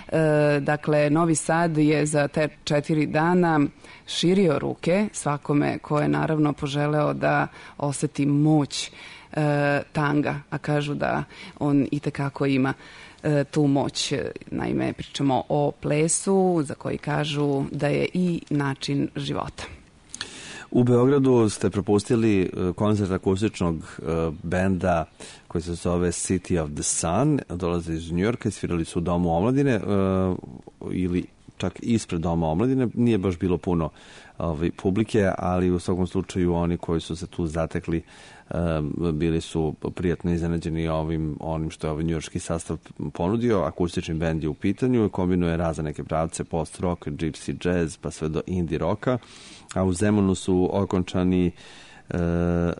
E, dakle, Novi Sad je za te četiri dana širio ruke svakome ko je naravno poželeo da oseti moć e, tanga, a kažu da on itekako ima e, tu moć. Naime, pričamo o plesu za koji kažu da je i način života. U Beogradu ste propustili koncert akustičnog uh, benda koji se zove City of the Sun, dolaze iz Njujorka i svirali su u Domu omladine uh, ili čak ispred Doma omladine. Nije baš bilo puno ovaj, publike, ali u svakom slučaju oni koji su se tu zatekli um, bili su prijatno iznenađeni ovim, onim što je ovaj njujorški sastav ponudio. Akustični bend je u pitanju, kombinuje razne neke pravce, post-rock, gypsy jazz, pa sve do indie rocka. A u Zemunu su okončani e, e,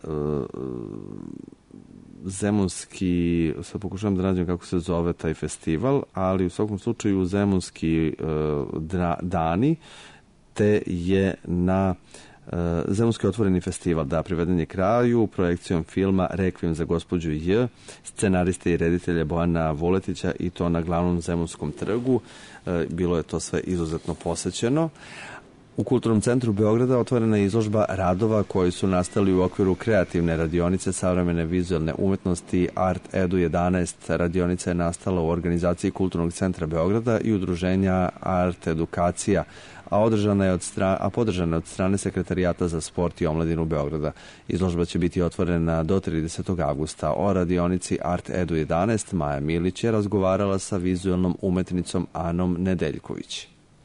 zemunski, sad pokušavam da nađem kako se zove taj festival, ali u svakom slučaju zemunski e, dra, dani, te je na e, zemunski otvoreni festival, da, priveden je kraju projekcijom filma Rekvijum za gospođu J, scenariste i reditelja Bojana Vuletića, i to na glavnom zemunskom trgu. E, bilo je to sve izuzetno posećeno. U Kulturnom centru Beograda otvorena je izložba radova koji su nastali u okviru kreativne radionice savremene vizualne umetnosti Art Edu jedanaest. Radionica je nastala u organizaciji Kulturnog centra Beograda i udruženja Art Edukacija, a, održana je od strane, a podržana je od strane Sekretarijata za sport i omladinu Beograda. Izložba će biti otvorena do tridesetog avgusta. O radionici Art Edu jedanaest Maja Milić je razgovarala sa vizualnom umetnicom Anom Nedeljković.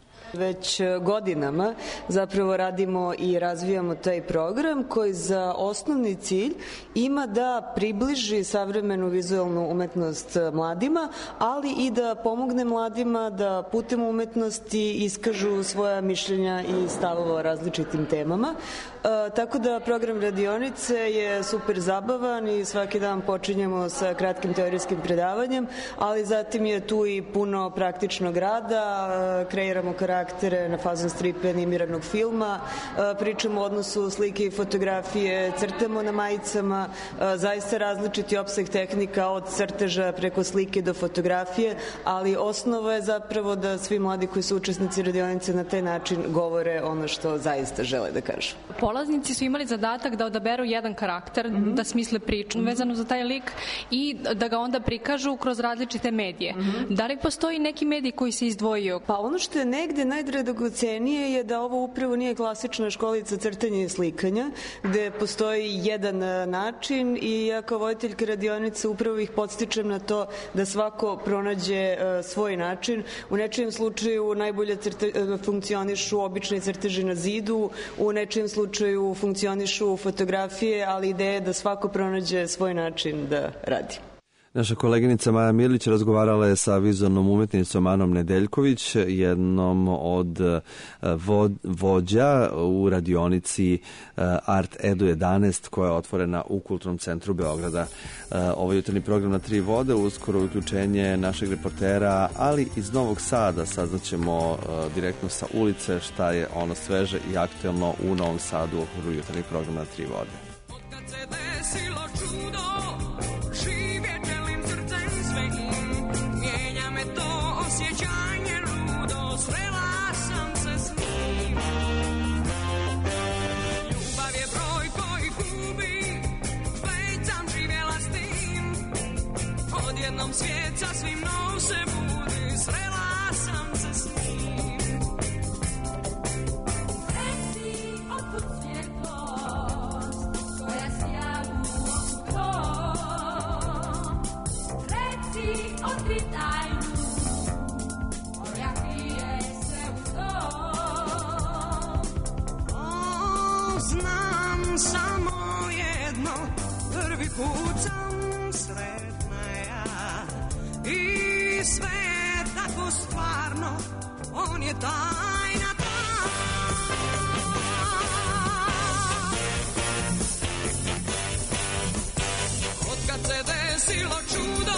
Već godinama zapravo radimo i razvijamo taj program koji za osnovni cilj ima da približi savremenu vizualnu umetnost mladima, ali i da pomogne mladima da putem umetnosti iskažu svoja mišljenja i stavova o različitim temama. E, tako da program radionice je super zabavan i svaki dan počinjemo sa kratkim teorijskim predavanjem, ali zatim je tu i puno praktičnog rada, e, kreiramo karakter na fazon stripe animiranog filma, pričamo o odnosu slike i fotografije, crtamo na majicama, zaista različiti opseg tehnika od crteža preko slike do fotografije, ali osnova je zapravo da svi mladi koji su učesnici radionice na taj način govore ono što zaista žele da kažu. Polaznici su imali zadatak da odaberu jedan karakter, mm-hmm. da smisle priču mm-hmm. vezanu za taj lik i da ga onda prikažu kroz različite medije. Mm-hmm. Da li postoji neki medij koji se izdvojio? Pa ono što je negde najdragocenije je da ovo upravo nije klasična školica crtanja i slikanja, gde postoji jedan način i ja kao voditeljka radionice upravo ih podstičem na to da svako pronađe uh, svoj način. U nečijem slučaju najbolje crte, uh, funkcionišu obični crteži na zidu, u nečijem slučaju funkcionišu fotografije, ali ideja je da svako pronađe svoj način da radi. Naša koleginica Maja Milić razgovarala je sa vizualnom umetnicom Anom Nedeljković, jednom od vod, vođa u radionici Art Edu jedanaest koja je otvorena u Kulturnom centru Beograda. Ovaj jutarnji program na tri vode, uskoro uključenje našeg reportera, ali iz Novog Sada. Saznaćemo direktno sa ulice šta je ono sveže i aktuelno u Novom Sadu u okviru jutarnjeg programa na tri vode. Otkad se desilo čudo, mijenja me to osjećanje ludo, srela sam se s njim. Ljubav je broj koji gubi, već sam živjela s tim. Odjednom svijet sasvim nov se budi, srela sam se s njim. Reci otkud svjetlost koja sja u okno. Otkri tajnu koja krije se u to. O, znam samo jedno, prvi put sam sretna ja i sve je tako stvarno, on je tajna ta. Otkad se desilo čudo,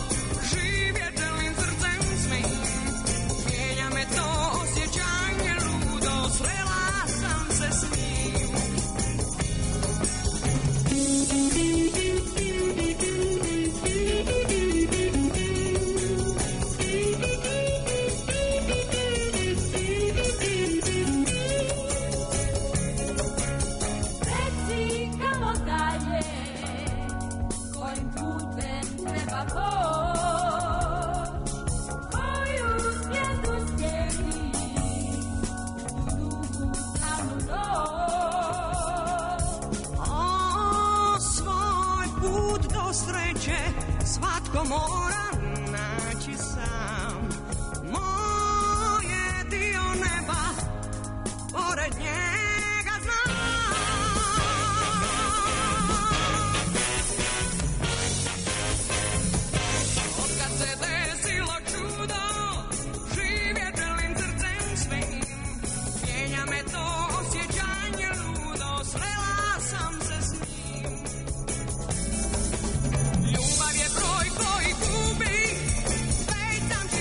srela sam se s njim. Reci kamo dalje, kojim putem treba poći, koju svijetu slijedi. O, svoj put do sreće svatko mora naći sam. Moj je dio neba, pored njega znam. Otkad se desilo čudo, živjet želim srcem svim. Mijenja me to osjećanje ludo, srela sam se s njim. Ljubav je broj koji gubi, već sam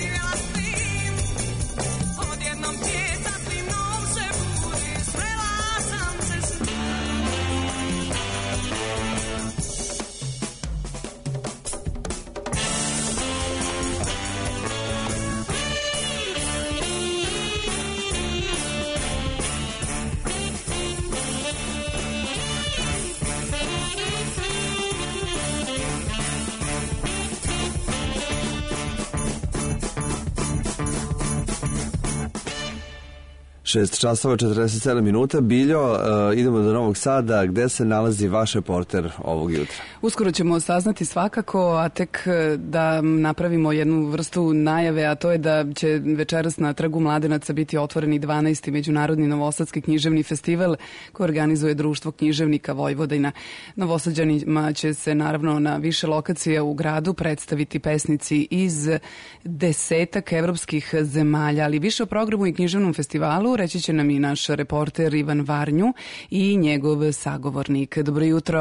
šest časova četrdeset sedam minuta. Biljo, uh, idemo do Novog Sada. Gde se nalazi vaš reporter ovog jutra? Uskoro ćemo saznati svakako, a tek da napravimo jednu vrstu najave, a to je da će večeras na Trgu Mladenaca biti otvoreni dvanaesti Međunarodni Novosadski književni festival koji organizuje Društvo književnika Vojvodina. Novosađanima će se naravno na više lokacija u gradu predstaviti pesnici iz desetak evropskih zemalja, ali više o programu i književnom festivalu reći će nam i naš reporter Ivan Varnju i njegov sagovornik. Dobro jutro.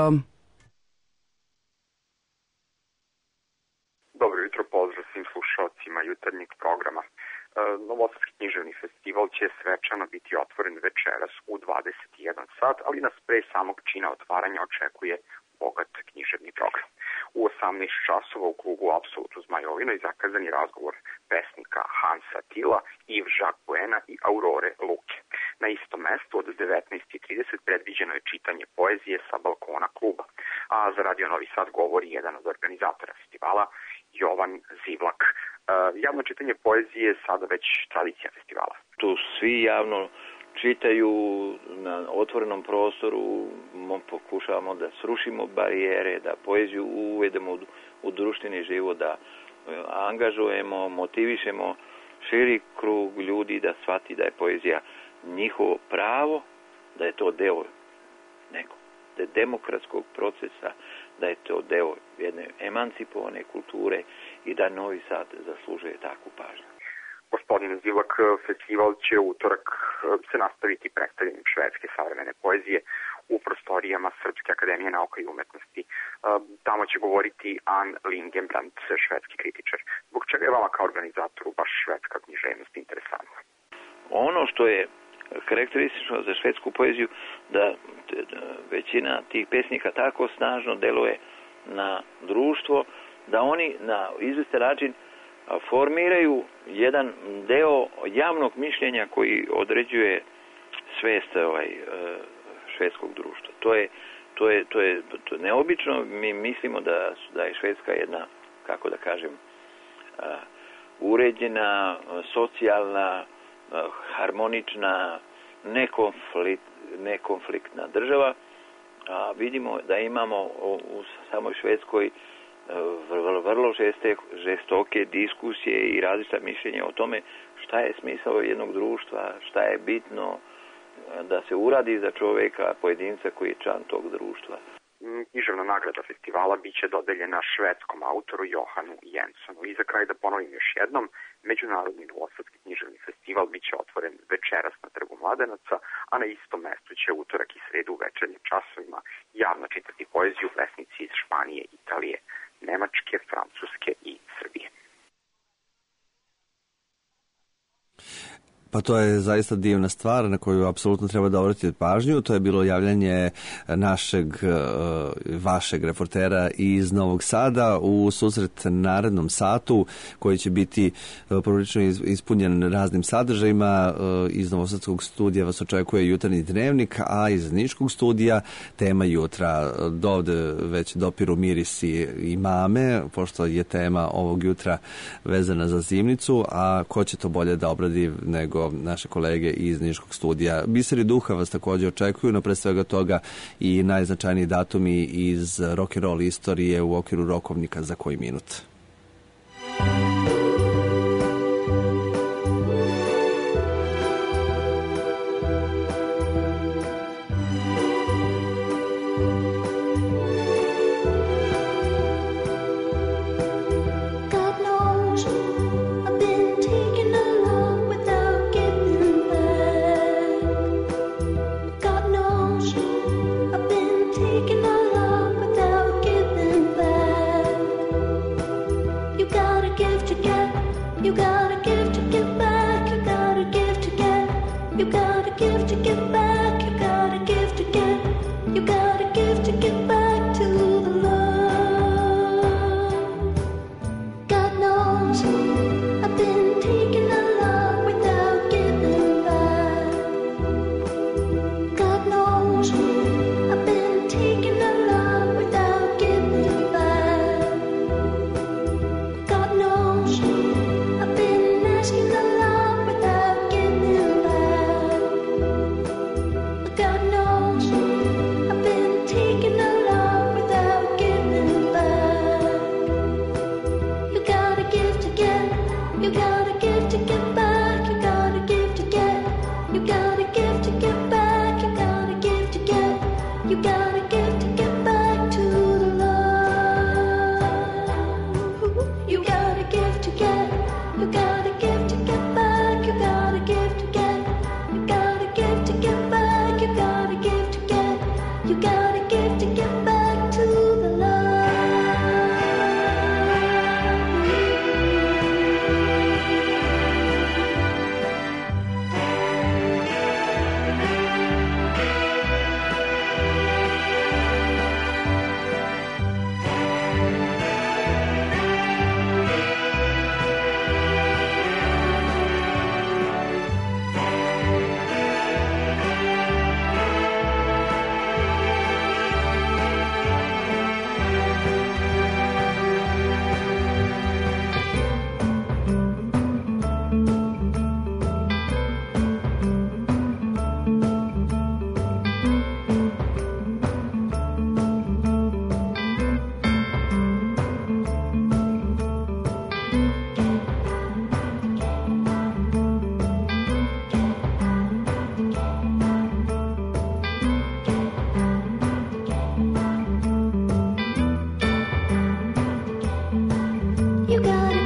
Dobro jutro, pozdrav svim slušalcima jutarnjeg programa. Novosadski književni festival će svečano biti otvoren večeras u dvadeset jedan sat, ali nas pre samog čina otvaranja očekuje bogat književni program. U osamnaest časova u klubu Apsolutu Zmajovina i zakazani razgovor pesnika Hansa Tila, Yves Jacques Buena i Aurore Luke. Na istom mestu od devetnaest i trideset predviđeno je čitanje poezije sa balkona kluba, a za Radio Novi Sad govori jedan od organizatora festivala, Jovan Zivlak. E, javno čitanje poezije je sada već tradicija festivala. Tu svi javno čitaju na otvorenom prostoru, pokušavamo da srušimo barijere, da poeziju uvedemo u, u društveni život, da angažujemo, motivišemo širi krug ljudi da shvati da je poezija njihovo pravo, da je to deo nekog demokratskog procesa, da je to deo jedne emancipovane kulture i da Novi Sad zaslužuje takvu pažnju. Gospodin Zivlak, festival će utorak se nastaviti predstavljanjem švedske savremene poezije u prostorijama Srpske akademije nauka i umetnosti. Tamo će govoriti Ann Lingenbrand, švedski kritičar. Zbog čega je vama kao organizatoru baš švedska književnost interesantna? Ono što je karakteristično za švedsku poeziju, da većina tih pesnika tako snažno deluje na društvo, da oni na izvestan način formiraju jedan deo javnog mišljenja koji određuje svest ovaj, švedskog društva. To je, to je, to je, to je neobično. Mi mislimo da, da je Švedska jedna, kako da kažem, uređena, socijalna, harmonična, nekonflikt, nekonfliktna država. A vidimo da imamo u samoj Švedskoj vrlo, vrlo žeste, žestoke diskusije i različita mišljenja o tome šta je smisao jednog društva, šta je bitno da se uradi za čoveka, pojedinca koji je član tog društva. Književna nagrada festivala biće dodeljena švedskom autoru Johanu Jensonu. I za kraj da ponovim još jednom, Međunarodni Novosadski književni festival biće otvoren večeras na Trgu Mladenaca, a na istom mestu će utorak i sredu u večernjim časovima javno čitati poeziju pesnici iz Španije, Italije, Nemačke, Francuske i Srbije. Pa to je zaista divna stvar na koju apsolutno treba da obratite pažnju. To je bilo javljanje našeg, vašeg reportera iz Novog Sada u susret narednom satu koji će biti prilično ispunjen raznim sadržajima. Iz Novosadskog studija vas očekuje jutarnji dnevnik, a iz Niškog studija tema jutra. Dovde već dopiru mirisi i mame, pošto je tema ovog jutra vezana za zimnicu, a ko će to bolje da obradi nego naše kolege iz Niškog studija. Biseri duha vas također očekuju, no pre svega toga i najznačajniji datumi iz rock'n'roll istorije u okviru rokovnika za koji minut. I've been asking the love without giving back.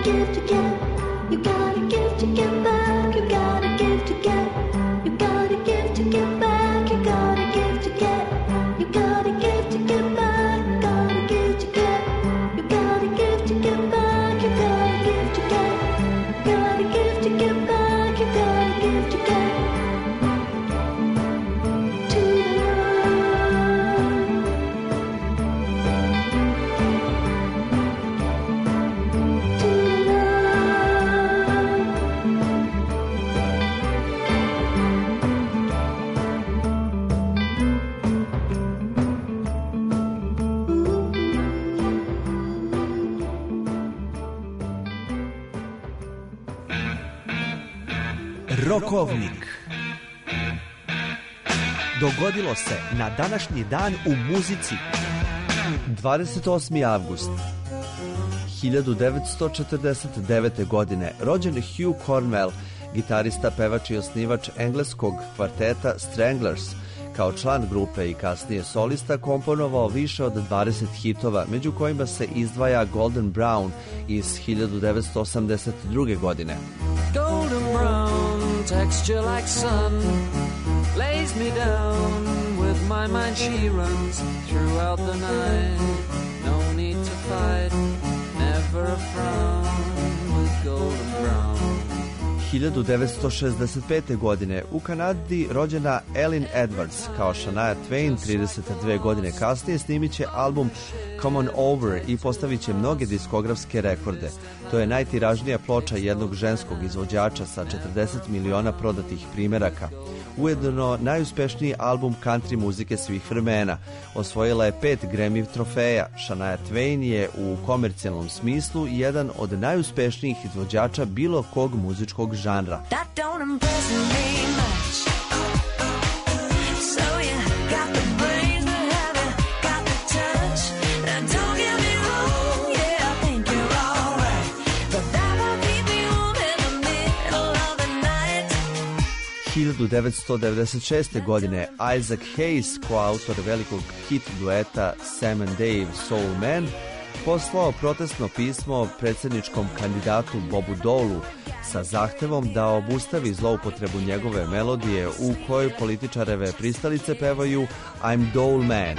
give to get. You gotta give to get back. You gotta give to get. You gotta give to get back. You gotta give to get. You gotta give to get back. Gotta give to get. You gotta give to get back. You gotta give to get. Gotta give to get back. You gotta give to get. To Rokovnik. Dogodilo se na današnji dan u muzici. dvadeset osmi avgust hiljadu devetsto četrdeset devete. godine rođen Hugh Cornwell, gitarista, pevač i osnivač engleskog kvarteta Stranglers. Kao član grupe i kasnije solista komponovao više od dvadeset hitova, među kojima se izdvaja Golden Brown iz hiljadu devetsto osamdeset druge. godine. Golden brown, texture like sun, lays me down, with my mind she runs, throughout the night, no need to fight, never a frown, with golden brown. hiljadu devetsto šezdeset pete. godine u Kanadi rođena Ellen Edwards. Kao Shania Twain, trideset dve godine kasnije snimit će album Come On Over i postavit će mnoge diskografske rekorde. To je najtiražnija ploča jednog ženskog izvođača sa četrdeset miliona prodatih primeraka. Ujedno najuspešniji album country muzike svih vremena. Osvojila je pet Grammy trofeja. Shania Twain je u komercijalnom smislu jedan od najuspešnijih izvođača bilo kog muzičkog žanra. That don't impress me much. So you got the brains, but have you got the touch? And don't get me wrong, yeah, I think you're alright, but that won't keep me warm in the middle of the night. hiljadu devetsto devedeset šeste. godine Isaac Hayes, koautor velikog hit dueta Sam and Dave Soul Man, poslao protestno pismo predsjedničkom kandidatu Bobu Dolu sa zahtevom da obustavi zloupotrebu njegove melodije u kojoj političareve pristalice pevaju I'm Dole Man.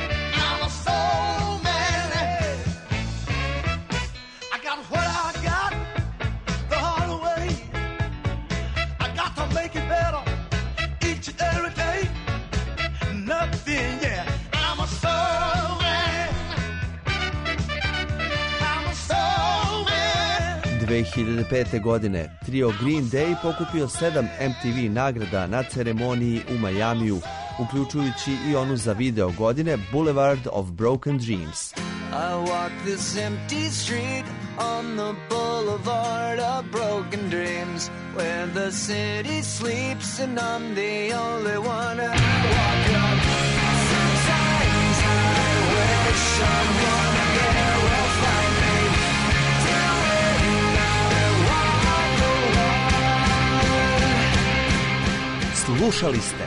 dve hiljade pete. godine trio Green Day pokupio sedam M T V nagrada na ceremoniji u Majamiju, uključujući i onu za video godine Boulevard of Broken Dreams. I walk this empty street on the boulevard of broken dreams, where the city sleeps and I'm the only one I walk up. Sometimes I wish someone there will find me. Till then I walk alone. Slušali ste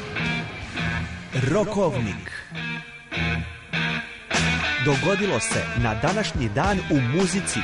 Rokovnik. Dogodilo se na današnji dan u muzici.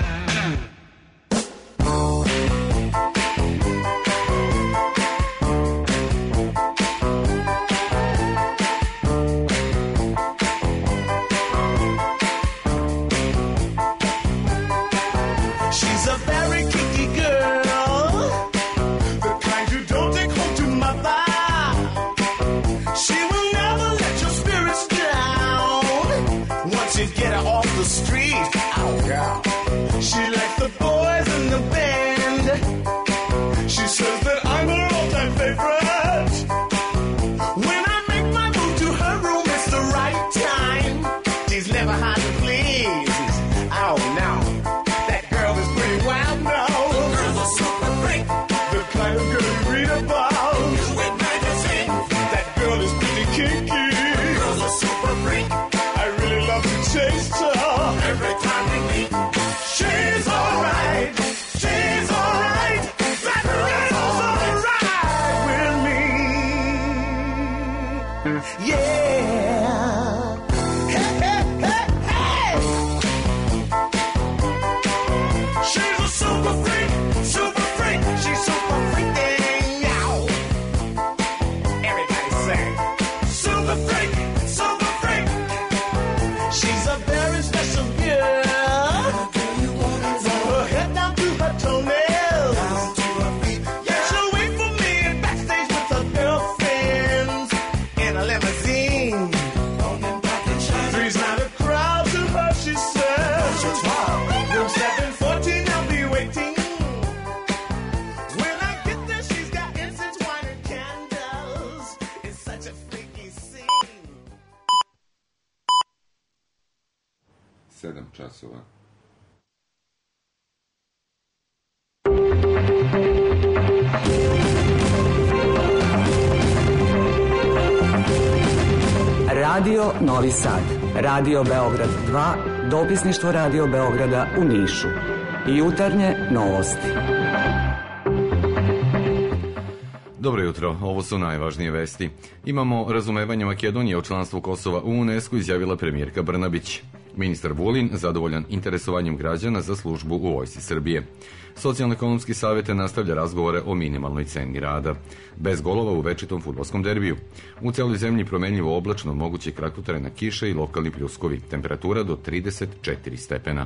Get her off the street. Oh, girl. She likes the boys in the band. She says that I'm her all-time favorite. When I make my move to her room, it's the right time. She's never hard to please. Oh, no. That girl is pretty wild now. The girl's a super freak. The kind of girl you read about. Newsweek magazine. That girl is pretty kinky. The girl's a super freak. I really love to chase her. Every time we meet, she's alright. časova. Radio Novi Sad, Radio Beograd dva, dopisništvo Radio Beograda u Nišu. Jutarnje novosti. Dobro jutro, ovo su najvažnije vesti. Imamo razumevanje Makedonije o članstvu Kosova u UNESCO, izjavila premijerka Brnabić. Ministar Vulin zadovoljan interesovanjem građana za službu u Vojsci Srbije. Socijalno-ekonomski savjet nastavlja razgovore o minimalnoj ceni rada. Bez golova u večitom fudbalskom derbiju. U cijeloj zemlji promenljivo oblačno, moguće kratkotrajna kiša i lokalni pljuskovi. Temperatura do trideset četiri stepena.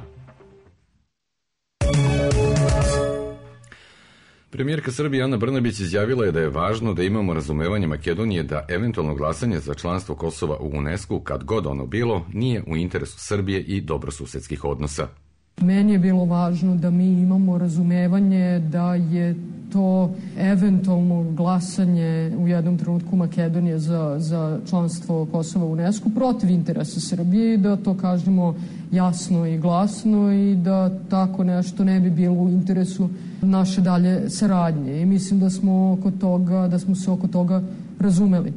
Premijerka Srbije Ana Brnabić izjavila je da je važno da imamo razumevanje Makedonije da eventualno glasanje za članstvo Kosova u UNESCO, kad god ono bilo, nije u interesu Srbije i dobrosusedskih odnosa. Meni je bilo važno da mi imamo razumevanje da je to eventualno glasanje u jednom trenutku Makedonije za, za članstvo Kosova u UNESCO protiv interesa Srbije i da to kažemo jasno i glasno i da tako nešto ne bi bilo u interesu naše dalje saradnje. I mislim da smo oko toga, da smo se oko toga razumeli.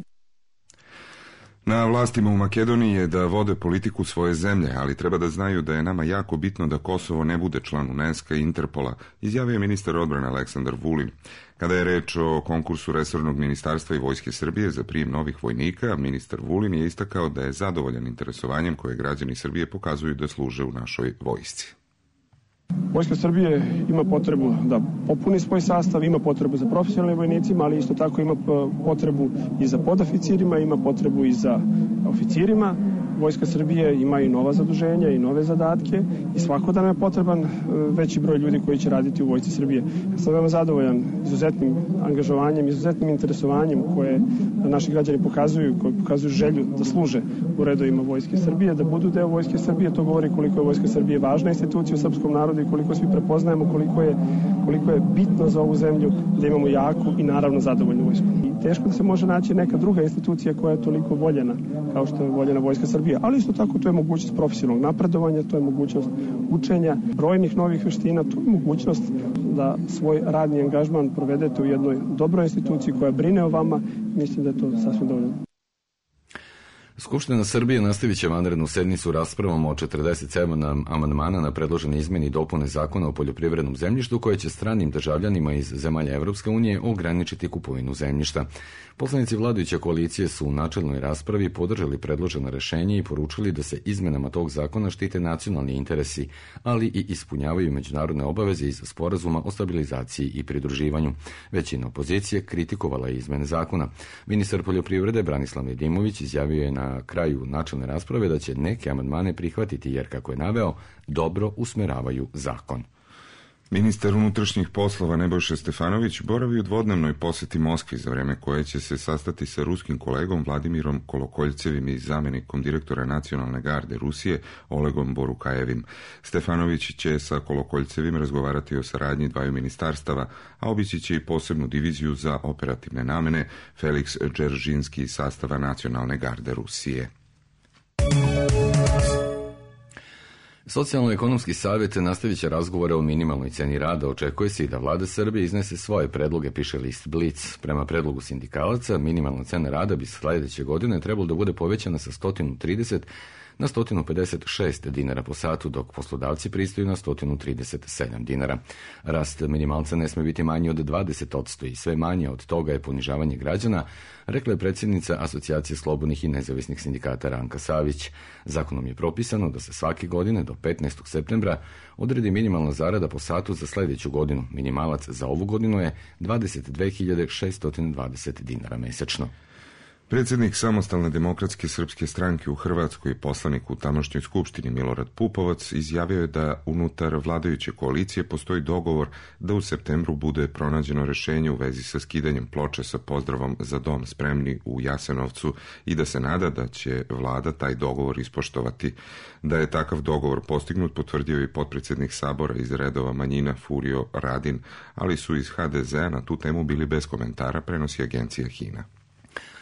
Na vlastima u Makedoniji je da vode politiku svoje zemlje, ali treba da znaju da je nama jako bitno da Kosovo ne bude član UNESCO i Interpola, izjavio je ministar odbrane Aleksandar Vulin. Kada je reč o konkursu resornog ministarstva i Vojske Srbije za prijem novih vojnika, ministar Vulin je istakao da je zadovoljan interesovanjem koje građani Srbije pokazuju da služe u našoj vojsci. Vojska Srbije ima potrebu da popuni svoj sastav, ima potrebu za profesionalnim vojnicima, ali isto tako ima potrebu i za podoficirima, ima potrebu i za oficirima. Vojska Srbije ima i nova zaduženja i nove zadatke i svako dan je potreban veći broj ljudi koji će raditi u Vojsci Srbije. Ja sam veoma zadovoljan izuzetnim angažovanjem, izuzetnim interesovanjem koje naši građani pokazuju, koji pokazuju želju da služe u redovima Vojske Srbije, da budu deo Vojske Srbije. To govori koliko je Vojska Srbije važna institucija u srpskom narodu i koliko svi prepoznajemo koliko je, koliko je bitno za ovu zemlju da imamo jaku i naravno zadovoljnu vojsku. I teško da se može naći neka druga institucija koja je toliko voljena kao što je voljena Vojska Srbije, ali isto tako to je mogućnost profesionalnog napredovanja, to je mogućnost učenja brojnih novih veština, to je mogućnost da svoj radni angažman provedete u jednoj dobroj instituciji koja brine o vama. Mislim da je to sasvim dovoljno. Skupština Srbije nastavit će vanrednu sednicu raspravom o četrdeset sedam amandmana na predložene izmene i dopune Zakona o poljoprivrednom zemljištu koje će stranim državljanima iz zemalja Evropske unije ograničiti kupovinu zemljišta. Poslanici vladajuće koalicije su u načelnoj raspravi podržali predloženo rešenje i poručili da se izmenama tog zakona štite nacionalni interesi, ali i ispunjavaju međunarodne obaveze iz sporazuma o stabilizaciji i pridruživanju. Većina opozicije kritikovala je izmene zakona. Ministar poljoprivrede Branislav Nedimović izjavio je na kraju načelne rasprave da će neke amandmane prihvatiti jer, kako je naveo, dobro usmeravaju zakon. Ministar unutrašnjih poslova Nebojša Stefanović boravi u dvodnevnoj poseti Moskvi, za vreme koje će se sastati sa ruskim kolegom Vladimirom Kolokoljcevim i zamenikom direktora Nacionalne garde Rusije Olegom Borukajevim. Stefanović će sa Kolokoljcevim razgovarati o saradnji dvaju ministarstava, a obići će i posebnu diviziju za operativne namene Feliks Džeržinski iz sastava Nacionalne garde Rusije. Socijalno-ekonomski savjet nastavit će razgovore o minimalnoj ceni rada. Očekuje se i da vlada Srbije iznese svoje predloge, piše list Blic. Prema predlogu sindikalaca, minimalna cena rada bi sledeće godine trebalo da bude povećana sa sto trideset na sto pedeset šest dinara po satu, dok poslodavci pristaju na sto trideset sedam dinara. Rast minimalca ne sme biti manji od dvadeset posto i sve manje od toga je ponižavanje građana, rekla je predsjednica Asocijacije slobodnih i nezavisnih sindikata Ranka Savić. Zakonom je propisano da se svake godine do petnaestog septembra odredi minimalna zarada po satu za sledeću godinu. Minimalac za ovu godinu je dvadeset dve hiljade šeststo dvadeset dinara mesečno. Predsjednik Samostalne demokratske srpske stranke u Hrvatskoj i poslanik u tamošnjoj skupštini Milorad Pupovac izjavio je da unutar vladajuće koalicije postoji dogovor da u septembru bude pronađeno rešenje u vezi sa skidanjem ploče sa pozdravom Za dom spremni u Jasenovcu i da se nada da će vlada taj dogovor ispoštovati. Da je takav dogovor postignut potvrdio i potpredsjednik Sabora iz redova manjina Furio Radin, ali su iz ha de zea na tu temu bili bez komentara, prenosi agencija Hina.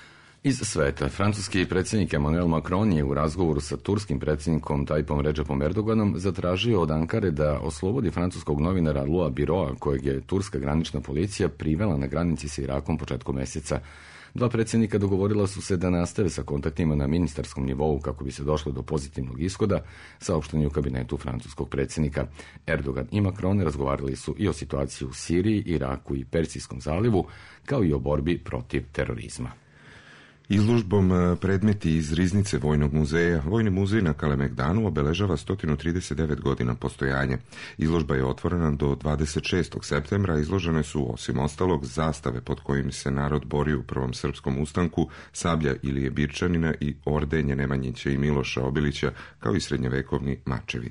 Iz sveta, francuski predsjednik Emmanuel Macron je u razgovoru sa turskim predsjednikom Tayyipom Recepom Erdoganom zatražio od Ankare da oslobodi francuskog novinara Lua Biroa, kojeg je turska granična policija privela na granici sa Irakom početkom mjeseca. Dva predsjednika dogovorila su se da nastave sa kontaktima na ministarskom nivou kako bi se došlo do pozitivnog ishoda, saopšteni u kabinetu francuskog predsjednika. Erdogan i Macron razgovarali su i o situaciji u Siriji, Iraku i Persijskom zalivu, kao i o borbi protiv terorizma. Izložbom predmeti iz riznice Vojnog muzeja, Vojni muzej na Kalemegdanu obeležava sto trideset devet godina postojanja. Izložba je otvorena do dvadeset šestog septembra, izložene su osim ostalog zastave pod kojim se narod borio u Prvom srpskom ustanku, sablja Ilije Birčanina i ordenje Nemanjića i Miloša Obilića, kao i srednjevekovni mačevi.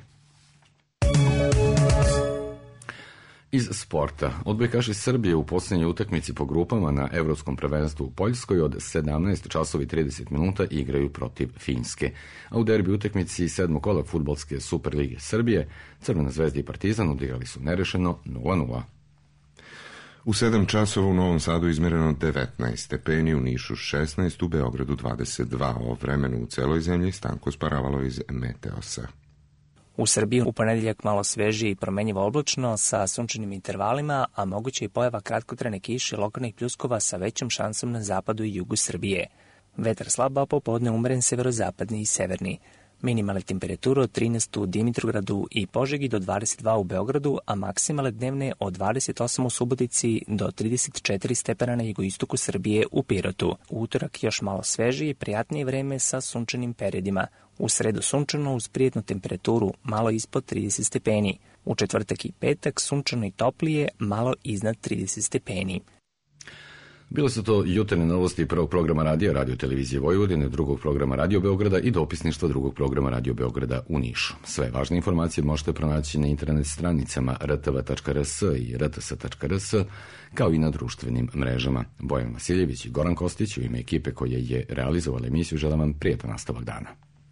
Iz sporta, odbojkaši Srbije u posljednjoj utakmici po grupama na Evropskom prvenstvu u Poljskoj od sedamnaest časova i trideset minuta igraju protiv Finske. A u derbi utakmici sedmog kola fudbalske Super lige Srbije, Crvena zvezda i Partizan odigrali su nerešeno nula nula. U sedam časova u Novom Sadu izmjereno devetnaest stepeni, u Nišu šesnaest, u Beogradu dvadeset dva. O vremenu u celoj zemlji Stanko Sparavalo iz Meteosa. U Srbiji u ponedjeljak malo svežije i promenjivo oblačno sa sunčanim intervalima, a moguće i pojava kratkotrajne kiše i lokalnih pljuskova sa većom šansom na zapadu i jugu Srbije. Vetar slab, a popodne umeren severozapadni i severni. Minimalne temperature od trinaest u Dimitrovgradu i Požegi do dvadeset dva u Beogradu, a maksimale dnevne od dvadeset osam u Subotici do trideset četiri stepena na jugoistoku Srbije u Pirotu. U utorak još malo svežije i prijatnije vreme sa sunčanim periodima. U sredu sunčano uz prijetnu temperaturu malo ispod trideset stepeni. U četvrtak i petak sunčano i toplije malo iznad trideset stepeni. Bile su to jutarnje novosti prvog programa radija Radio Televizije Vojvodine, drugog programa Radio Beograda i dopisništva drugog programa Radio Beograda u Nišu. Sve važne informacije možete pronaći na internet stranicama r t v tačka r s i r t s tačka r s, kao i na društvenim mrežama. Bojan Vasiljević i Goran Kostić u ime ekipe koje je realizovala emisiju želim vam prijetan nastavak dana.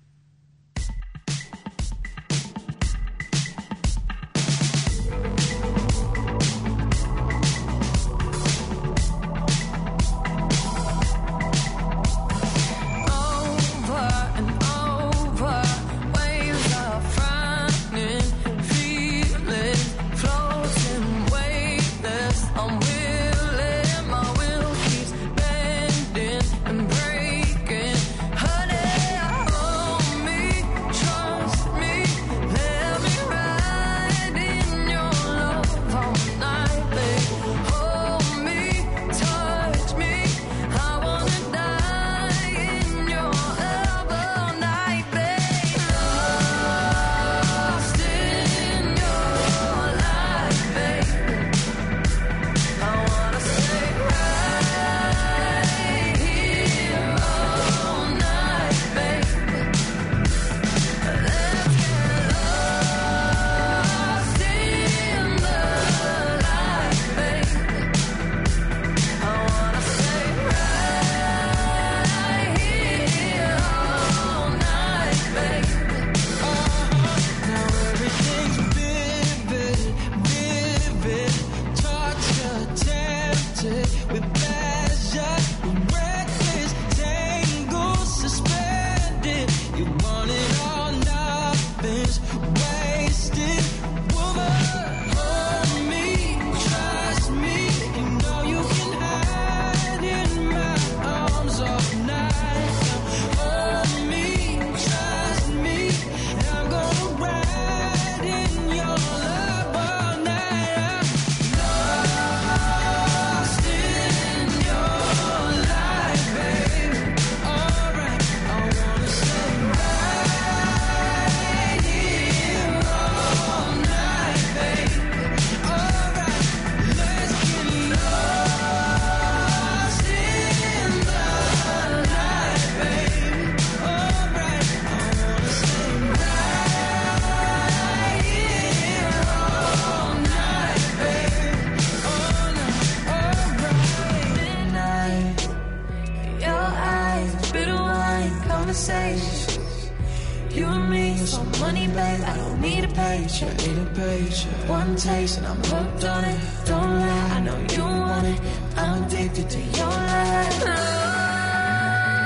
You and me, some money, babe. I don't need a paycheck, need a paycheck. One taste and I'm hooked on it. Don't lie, I know you want it. I'm addicted to your lies.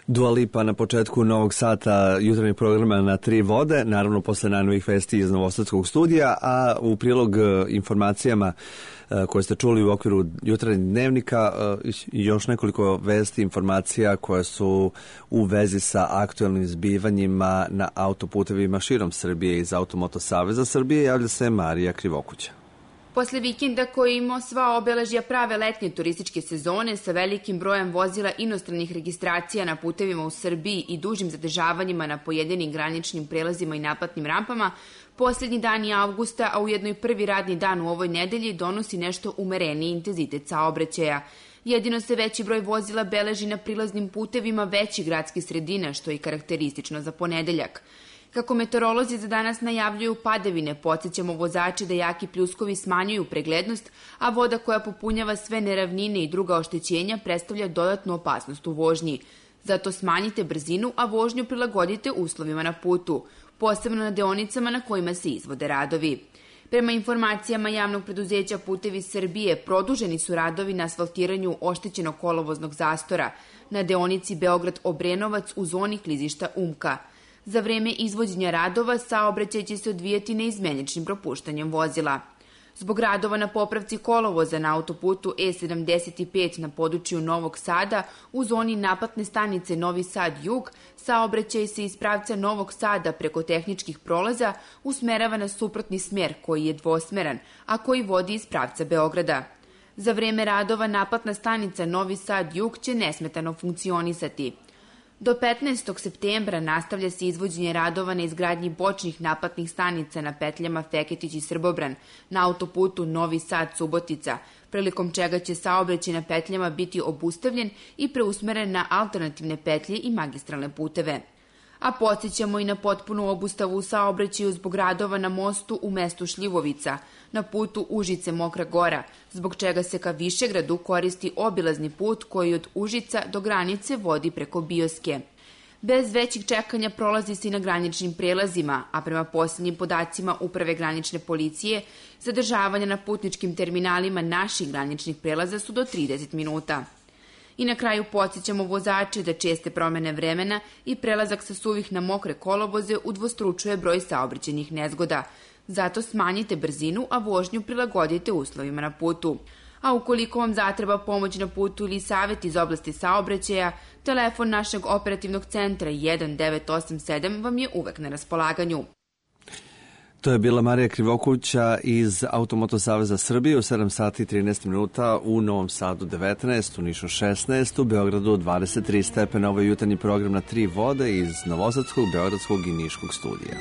Dua Lipa na početku novog sata jutarnjeg programa na Tri vode, naravno posle najnovih vesti iz Novosadskog studija, a u prilog informacijama koje ste čuli u okviru jutarnjeg dnevnika još nekoliko vesti, informacija koje su u vezi sa aktuelnim zbivanjima na autoputevima širom Srbije. Iz Automoto Saveza Srbije javlja se Marija Krivokuća. Posle vikenda koji imao sva obeležja prave letnje turističke sezone sa velikim brojem vozila inostranih registracija na putevima u Srbiji i dužim zadržavanjima na pojedinim graničnim prelazima i naplatnim rampama, poslednji dani avgusta, a ujedno i prvi radni dan u ovoj nedelji, donosi nešto umereniji intenzitet saobraćaja. Jedino se veći broj vozila beleži na prilaznim putevima većih gradskih sredina, što je karakteristično za ponedeljak. Kako meteorolozi za danas najavljuju padavine, podsjećamo vozače da jaki pljuskovi smanjuju preglednost, a voda koja popunjava sve neravnine i druga oštećenja predstavlja dodatnu opasnost u vožnji. Zato smanjite brzinu, a vožnju prilagodite uslovima na putu, posebno na deonicama na kojima se izvode radovi. Prema informacijama javnog preduzeća Putevi Srbije, produženi su radovi na asfaltiranju oštećenog kolovoznog zastora na deonici Beograd-Obrenovac u zoni klizišta Umka. Za vreme izvođenja radova saobraćaj će se odvijati neizmeničnim propuštanjem vozila. Zbog radova na popravci kolovoza na autoputu E sedamdeset pet na području Novog Sada u zoni naplatne stanice Novi Sad Jug, saobraćaj se iz pravca Novog Sada preko tehničkih prolaza usmerava na suprotni smer koji je dvosmeran, a koji vodi iz pravca Beograda. Za vreme radova naplatna stanica Novi Sad Jug će nesmetano funkcionisati. Do petnaestog septembra nastavlja se izvođenje radova na izgradnji bočnih naplatnih stanica na petljama Feketić i Srbobran na autoputu Novi Sad-Subotica, prilikom čega će saobraćaj na petljama biti obustavljen i preusmeren na alternativne petlje i magistralne puteve. A podsjećamo i na potpunu obustavu u saobraćaju zbog radova na mostu u mestu Šljivovica, na putu Užice-Mokra Gora, zbog čega se ka Višegradu koristi obilazni put koji od Užica do granice vodi preko Bioske. Bez većih čekanja prolazi se i na graničnim prelazima, a prema posljednjim podacima Uprave granične policije, zadržavanja na putničkim terminalima naših graničnih prelaza su do trideset minuta. I na kraju podsjećamo vozače da česte promene vremena i prelazak sa suvih na mokre kolovoze udvostručuje broj saobraćajnih nezgoda. Zato smanjite brzinu, a vožnju prilagodite uslovima na putu. A ukoliko vam zatreba pomoć na putu ili savjet iz oblasti saobraćaja, telefon našeg operativnog centra jedan devet osam sedam vam je uvek na raspolaganju. To je bila Marija Krivokuća iz Automoto Saveza Srbije u sedam sati i trinaest minuta, u Novom Sadu devetnaest, u Nišu šesnaest, u Beogradu dvadeset tri stepena. Ovo je jutarnji program na Tri vode iz Novosadskog, Beogradskog i Niškog studija.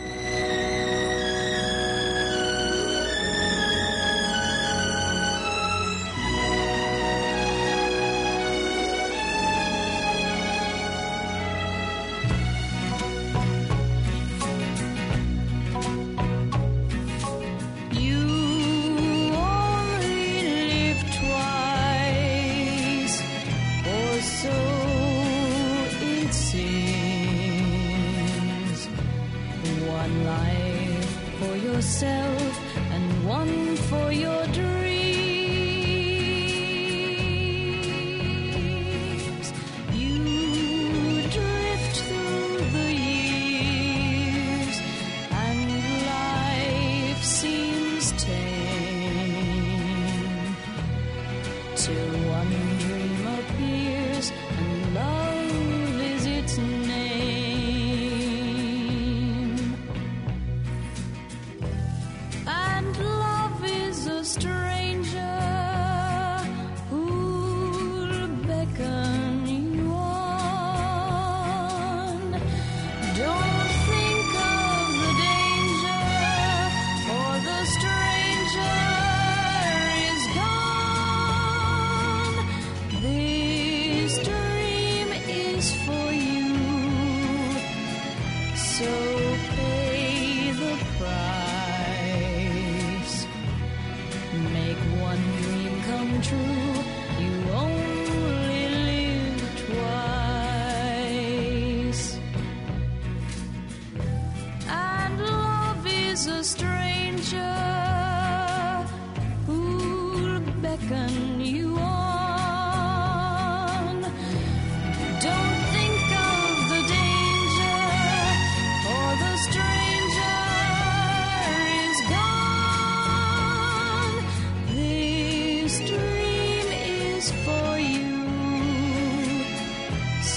Don't think of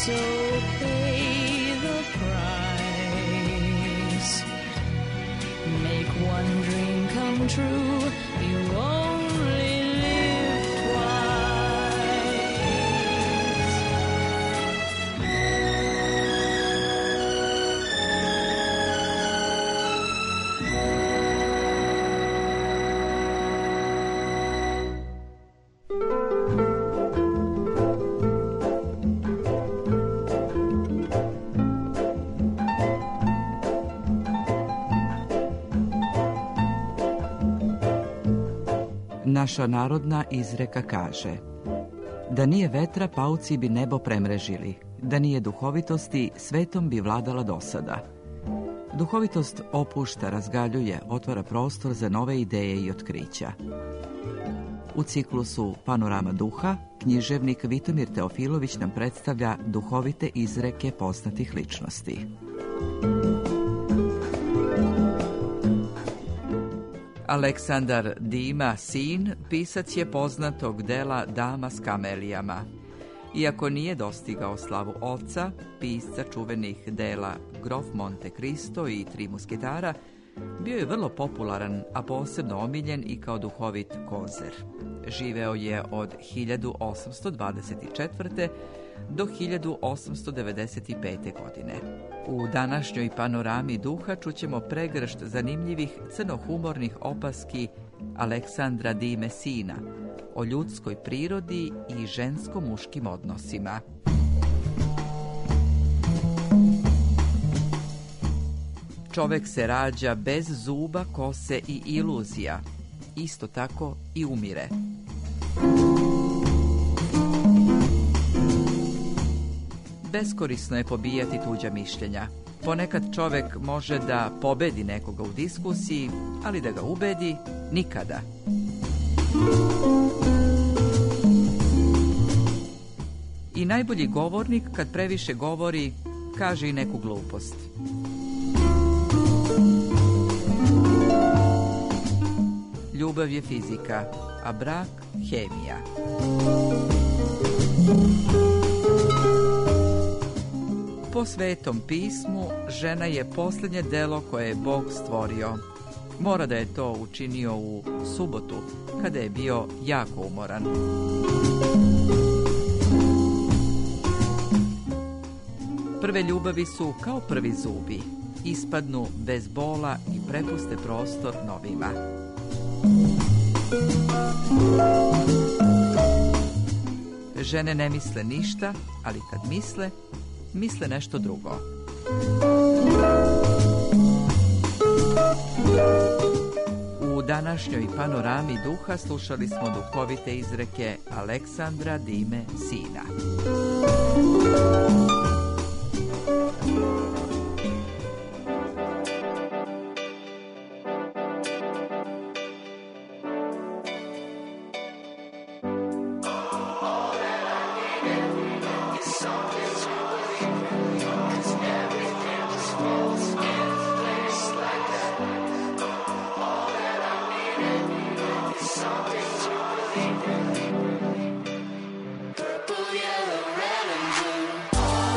So pay the price. Make one dream come true. You only live twice. Naša narodna izreka kaže: da nije vetra, pauci bi nebo premrežili, da nije duhovitosti, svetom bi vladala dosada. Duhovitost opušta, razgaljuje, otvara prostor za nove ideje i otkrića. U ciklusu Panorama duha, književnik Vitomir Teofilović nam predstavlja duhovite izreke poznatih ličnosti. Aleksandar Dima sin pisac je poznatog dela Dama s kamelijama. Iako nije dostigao slavu oca, pisca čuvenih dela Grof Monte Cristo i Tri musketara, bio je vrlo popularan, a posebno omiljen i kao duhovit kozer. Živeo je od hiljadu osamsto dvadeset četvrte do hiljadu osamsto devedeset pete. godine. U današnjoj Panorami duha čućemo pregršt zanimljivih crnohumornih opaski Aleksandra Dime sina o ljudskoj prirodi i žensko-muškim odnosima. Čovek se rađa bez zuba, kose i iluzija. Isto tako i umire. Beskorisno je pobijati tuđa mišljenja. Ponekad čovek može da pobedi nekoga u diskusiji, ali da ga ubedi nikada. I najbolji govornik, kad previše govori, kaže i neku glupost. Ljubav je fizika, a brak hemija. Po Svetom pismu, žena je posljednje delo koje je Bog stvorio. Mora da je to učinio u subotu, kada je bio jako umoran. Prve ljubavi su kao prvi zubi. Ispadnu bez bola i prepuste prostor novima. Žene ne misle ništa, ali kad misle, misle nešto drugo. U današnjoj Panorami duha slušali smo duhovite izreke Aleksandra Dime sina. Purple, yellow, red and blue.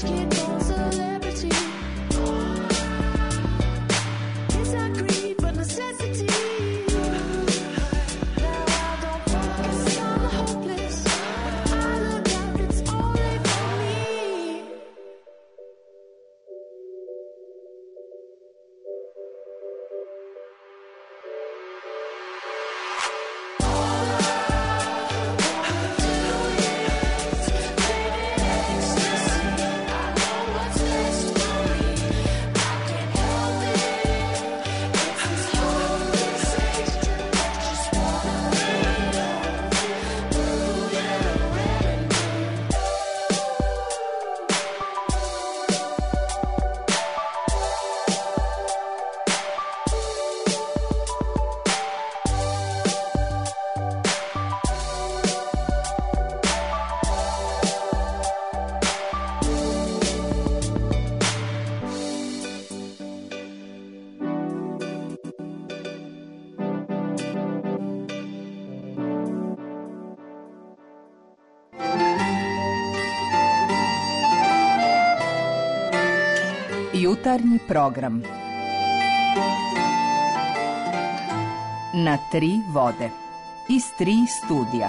basketball celebrity. It's not greed, but necessity. Now I don't focus on the hopeless. I look out, it's only for me. Jutarnji program. Na tri vode. Iz tri studija.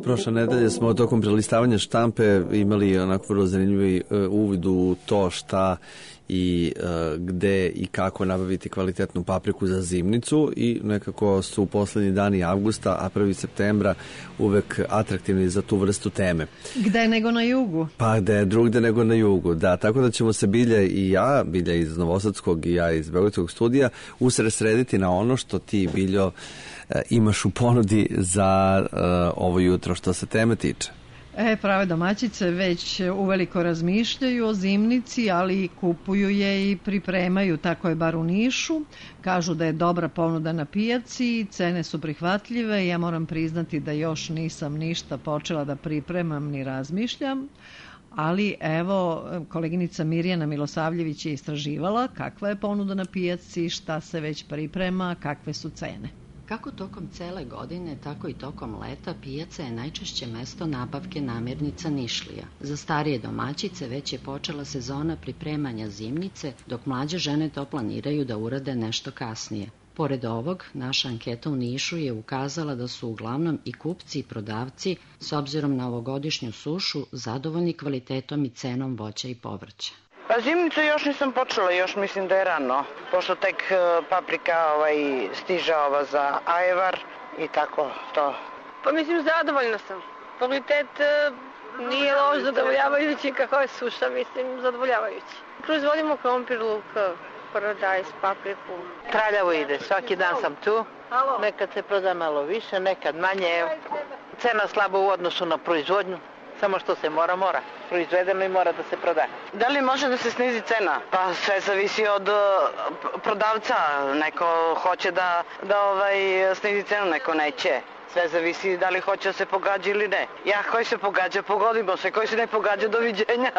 Prošle nedelje smo tokom prelistavanja štampe imali onako vrlo zanimljivi uh, uvid u to šta i uh, gde i kako nabaviti kvalitetnu papriku za zimnicu i nekako su poslednji dani avgusta, a prvi septembra uvek atraktivni za tu vrstu teme. Gde nego na jugu? Pa gde drugde nego na jugu, da. Tako da ćemo se Bilja i ja, Bilja iz Novosadskog i ja iz Beogradskog studija, usredsrediti na ono što ti, Biljo, imaš u ponudi za uh, ovo jutro što se teme tiče. E, prave domaćice već uveliko razmišljaju o zimnici, ali kupuju je i pripremaju, tako je bar u Nišu. Kažu da je dobra ponuda na pijaci, cene su prihvatljive. Ja moram priznati da još nisam ništa počela da pripremam ni razmišljam. Ali evo, koleginica Mirjana Milosavljević je istraživala kakva je ponuda na pijaci, šta se već priprema, kakve su cene. Kako tokom cele godine, tako i tokom leta, pijaca je najčešće mesto nabavke namirnica Nišlija. Za starije domaćice već je počela sezona pripremanja zimnice, dok mlađe žene to planiraju da urade nešto kasnije. Pored ovog, naša anketa u Nišu je ukazala da su uglavnom i kupci i prodavci, s obzirom na ovogodišnju sušu, zadovoljni kvalitetom i cenom voća i povrća. Pa zimnicu još nisam počela, još mislim da je rano, pošto tek paprika ovaj, stiže ova za ajvar i tako to. Pa mislim zadovoljna sam. Kvalitet nije loš, zadovoljavajući, kako je suša, mislim zadovoljavajući. Proizvodimo krompir, luk, paradajz, papriku. Traljavo ide, svaki dan sam tu. Nekad se proda malo više, nekad manje. Cena slaba u odnosu na proizvodnju. Samo što se mora, mora. Proizvedeno i mora da se proda. Da li može da se snizi cena? Pa sve zavisi od prodavca. Neko hoće da, da ovaj, snizi cenu, neko neće. Sve zavisi da li hoće da se pogađa ili ne. Ja koji se pogađa, pogodimo se. Koji se ne pogađa, doviđenja.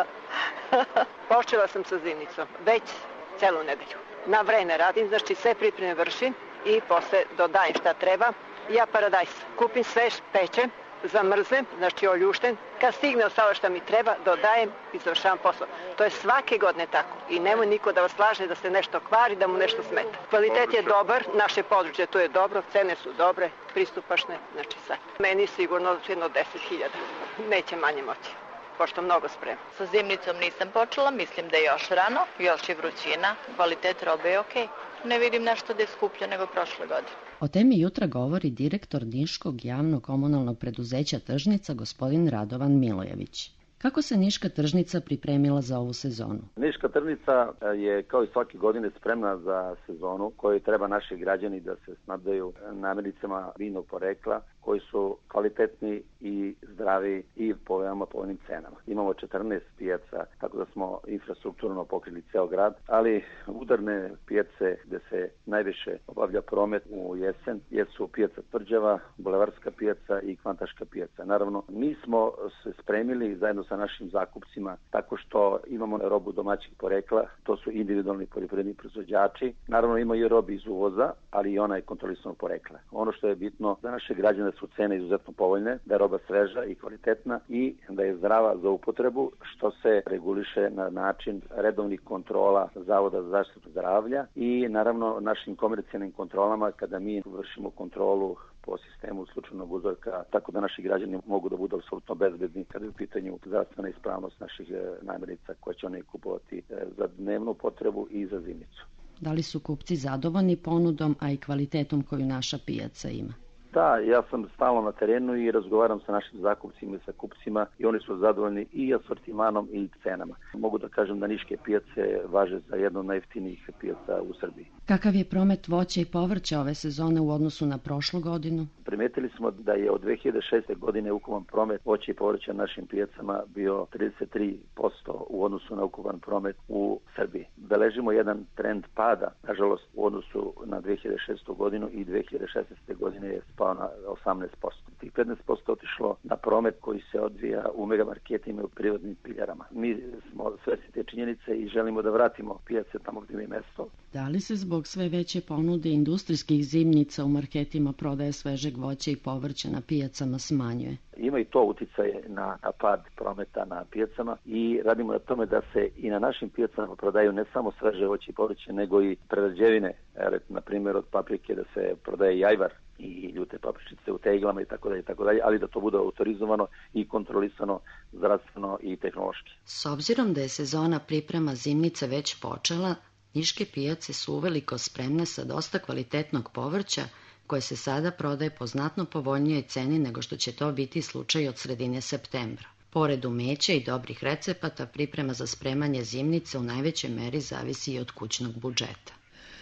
Počela sam sa zimnicom. Već celu nedelju. Na vreme radim, znači sve pripreme vršim i posle dodajem šta treba. Ja paradajz kupim svež, pečem, zamrznem, znači oljušten. Kad stigne ostalo što mi treba, dodajem i završavam posao. To je svake godine tako. I nemoj niko da vas laže da se nešto kvari, da mu nešto smeta. Kvalitet je dobar, naše područje tu je dobro, cene su dobre, pristupačne, znači sad. Meni sigurno jedno deset hiljada. Neće manje moći, pošto mnogo sprema. Sa zimnicom nisam počela, mislim da je još rano, još je vrućina, kvalitet robe je okej. Ne vidim nešto da je skuplje nego prošle godine. O temi jutra govori direktor Niškog javnog komunalnog preduzeća Tržnica, gospodin Radovan Milojević. Kako se Niška tržnica pripremila za ovu sezonu? Niška tržnica je kao i svake godine spremna za sezonu koju treba naši građani da se snabdaju namirnicama biljnog porekla koji su kvalitetni i zdravi i po veoma povoljnim cenama. Imamo četrnaest pijaca, tako da smo infrastrukturno pokrili ceo grad, ali udarne pijace gde se najviše obavlja promet u jesen jesu pijaca Tvrđava, Bulevarska pijaca i Kvantaška pijaca. Naravno, mi smo se spremili zajedno sa našim zakupcima tako što imamo robu domaćih porekla, to su individualni poljoprivredni proizvođači. Naravno, ima i robi iz uvoza, ali i ona je kontrolisanog porekla. Ono što je bitno za naše građane su cene izuzetno povoljne, da je roba sveža i kvalitetna i da je zdrava za upotrebu, što se reguliše na način redovnih kontrola Zavoda za zaštitu zdravlja i naravno našim komercijalnim kontrolama kada mi vršimo kontrolu po sistemu slučajnog uzorka, tako da naši građani mogu da budu apsolutno bezbedni kada je u pitanju zdravstvena ispravnost naših namirnica koje će oni kupovati za dnevnu potrebu i za zimnicu. Da li su kupci zadovoljni ponudom, a i kvalitetom koju naša pijaca ima? Da, ja sam stalno na terenu i razgovaram sa našim zakupcima i sa kupcima i oni su zadovoljni i asortimanom i cenama. Mogu da kažem da niške pijace važe za jednu od najjeftinijih pijaca u Srbiji. Kakav je promet voća i povrća ove sezone u odnosu na prošlu godinu? Primetili smo da je od dve hiljade šeste. godine ukupan promet voća i povrća na našim pijacama bio trideset tri posto u odnosu na ukupan promet u Srbiji. Beležimo jedan trend pada, nažalost, u odnosu na dve hiljade šestu. godinu i dve hiljade šesnaeste. godine je spao na osamnaest posto. Tih petnaest posto otišlo na promet koji se odvija u megamarketima i u privatnim piljarama. Mi smo svesni te činjenice i želimo da vratimo pijace tamo gdje je mesto. Da li se zbog sve veće ponude industrijskih zimnica u marketima prodaje svežeg voća i povrća na pijacama smanjuje? ima i to uticaje na, na pad prometa na pijacama i radimo na tome da se i na našim pijacama prodaju ne samo sveže voće i povrće, nego i prerađevine, na primjer od paprike da se prodaje i ajvar i ljute papričice u teglama i tako dalje i tako dalje, ali da to bude autorizovano i kontrolisano zdravstveno i tehnološki. S obzirom da je sezona priprema zimnice već počela, niške pijace su uveliko spremne sa dosta kvalitetnog povrća koje se sada prodaje po znatno povoljnijoj ceni nego što će to biti slučaj od sredine septembra. Pored umeća i dobrih recepata, priprema za spremanje zimnice u najvećoj meri zavisi i od kućnog budžeta.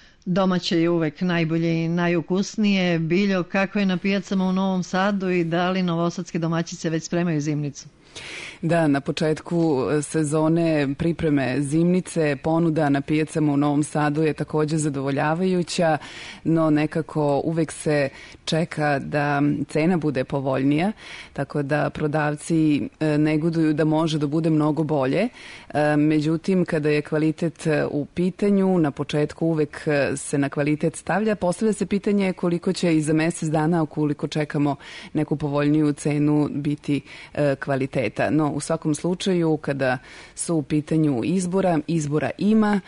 Domaće je uvek najbolje i najukusnije. Biljo, kako je na pijacama u Novom Sadu i da li novosadske domaćice već spremaju zimnicu? Da, na početku sezone pripreme zimnice ponuda na pijacama u Novom Sadu je također zadovoljavajuća, no nekako uvek se čeka da cena bude povoljnija, tako da prodavci negoduju da može da bude mnogo bolje. Međutim, kada je kvalitet u pitanju, na početku uvek se na kvalitet stavlja. Postavlja se pitanje koliko će i za mjesec dana, ukoliko čekamo neku povoljniju cenu, biti kvaliteta. No, u svakom slučaju, kada su u pitanju izbora, izbora ima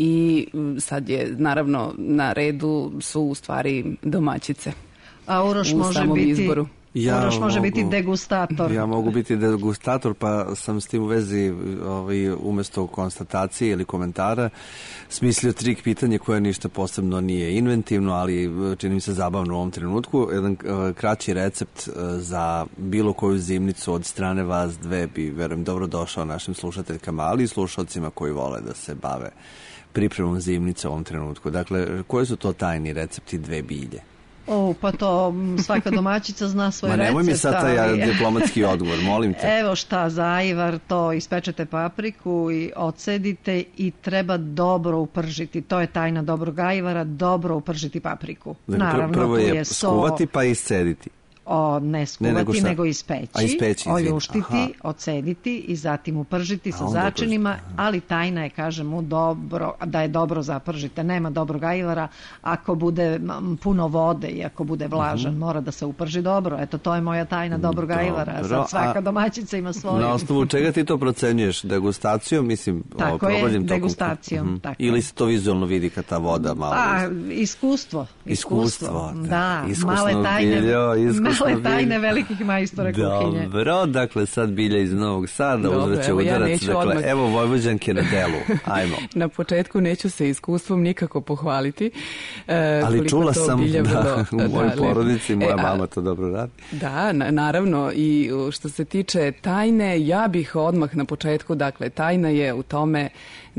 i sad je naravno na redu su u stvari domaćice. A Uroš može biti izboru. Ja Uroš može mogu, biti degustator. Ja mogu biti degustator, pa sam s tim u vezi ovaj, umjesto konstatacije ili komentara smislio trik pitanje koje ništa posebno nije inventivno, ali čini mi se zabavno u ovom trenutku. Jedan uh, kraći recept uh, za bilo koju zimnicu od strane vas dve bi, verujem, dobro došao našim slušateljkama, ali i slušalcima koji vole da se bave pripremom zimnice u ovom trenutku. Dakle, koji su to tajni recepti dve bilje? O, pa to svaka domaćica zna svoj recept. Ma nemoj mi sad taj diplomatski odgovor, molim te. Evo šta, za ajvar to ispečete papriku i ocedite i treba dobro upržiti. To je tajna dobrog ajvara, dobro upržiti papriku. Dakle, naravno, prvo je, je skuvati pa iscediti. O, ne skuvati, ne, nego, nego ispeći, A, ispeći oljuštiti, aha. ocediti i zatim upržiti sa začinima, ali tajna je, kažemo, dobro, da je dobro zapržite. Nema dobrog ajvara ako bude puno vode i ako bude vlažan, uh-huh. mora da se uprži dobro. Eto, to je moja tajna dobrog dobro. ajvara. Sad svaka domaćica ima svoju. Na osnovu čega ti to procenjuješ? Degustacijom, mislim, tako o, je, degustacijom. Uh-huh. Tako ili se to vizualno vidi kad ta voda malo... A, iskustvo. Iskustvo. Da, iskusno male tajne. Biljo, iskusno Male tajne velikih majstora kuhinje. Dobro, dakle sad Bilja iz Novog Sada uzvraća udarac. Ja dakle, odmah... evo Vojvođanke na delu. Ajmo. Na početku neću se iskustvom nikako pohvaliti. E, Ali čula sam da bilo, u mojoj da, porodici moja e, mama to dobro radi. Da, na, naravno. I što se tiče tajne, ja bih odmah na početku, dakle, tajna je u tome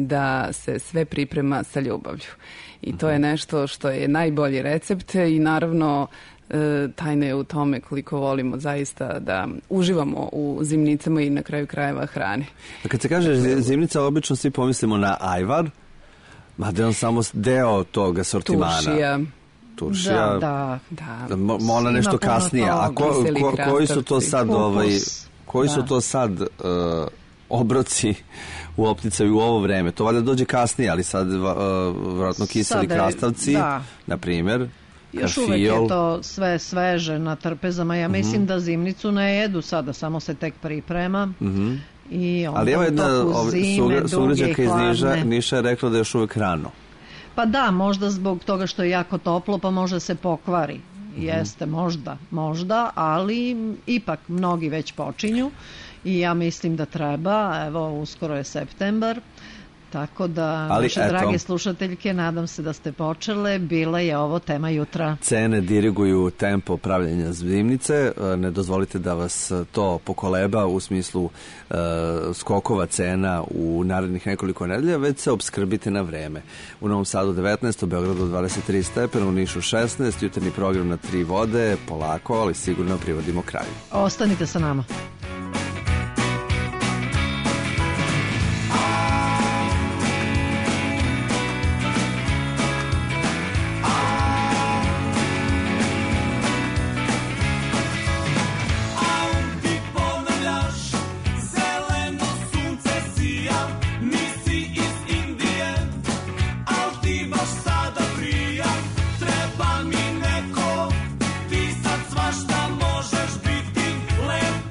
da se sve priprema sa ljubavlju. I to je nešto što je najbolji recept i naravno tajna je u tome koliko volimo zaista da uživamo u zimnicama i na kraju krajeva hrane. A kad se kaže zimnica, obično svi pomislimo na ajvar, mada je on samo deo tog asortimana. Turšija. Turšija. Da, da. da mo, ona nešto kasnije. A ko, ko, koji su to sad, ovaj, koji da. su to sad uh, obroci u opticaju u ovo vreme? To valjda dođe kasnije, ali sad uh, vjerojatno kiseli sad krastavci, da. na primjer. Još uvek je to sve sveže na trpezama. Ja mislim uh-huh. da zimnicu ne jedu sada, samo se tek priprema. Uh-huh. I onda ali evo jedna zime, sugrađanka iz Niša, Niša je rekla da je još uvek rano. Pa da, možda zbog toga što je jako toplo, pa možda se pokvari. Uh-huh. Jeste, možda, možda, ali ipak mnogi već počinju i ja mislim da treba. Evo, uskoro je septembar. Tako da, ali, naše eto, drage slušateljke, nadam se da ste počele, bila je ovo tema jutra. Cene diriguju tempo pravljenja zimnice, ne dozvolite da vas to pokoleba u smislu uh, skokova cena u narednih nekoliko nedelja, već se opskrbite na vreme. U Novom Sadu devetnaest, u Beogradu dvadeset tri stepena, u Nišu šesnaest, jutarnji program na tri vode, polako, ali sigurno privodimo kraju. Ostanite sa nama. Treba mi neko, ti sad svašta možeš biti, lep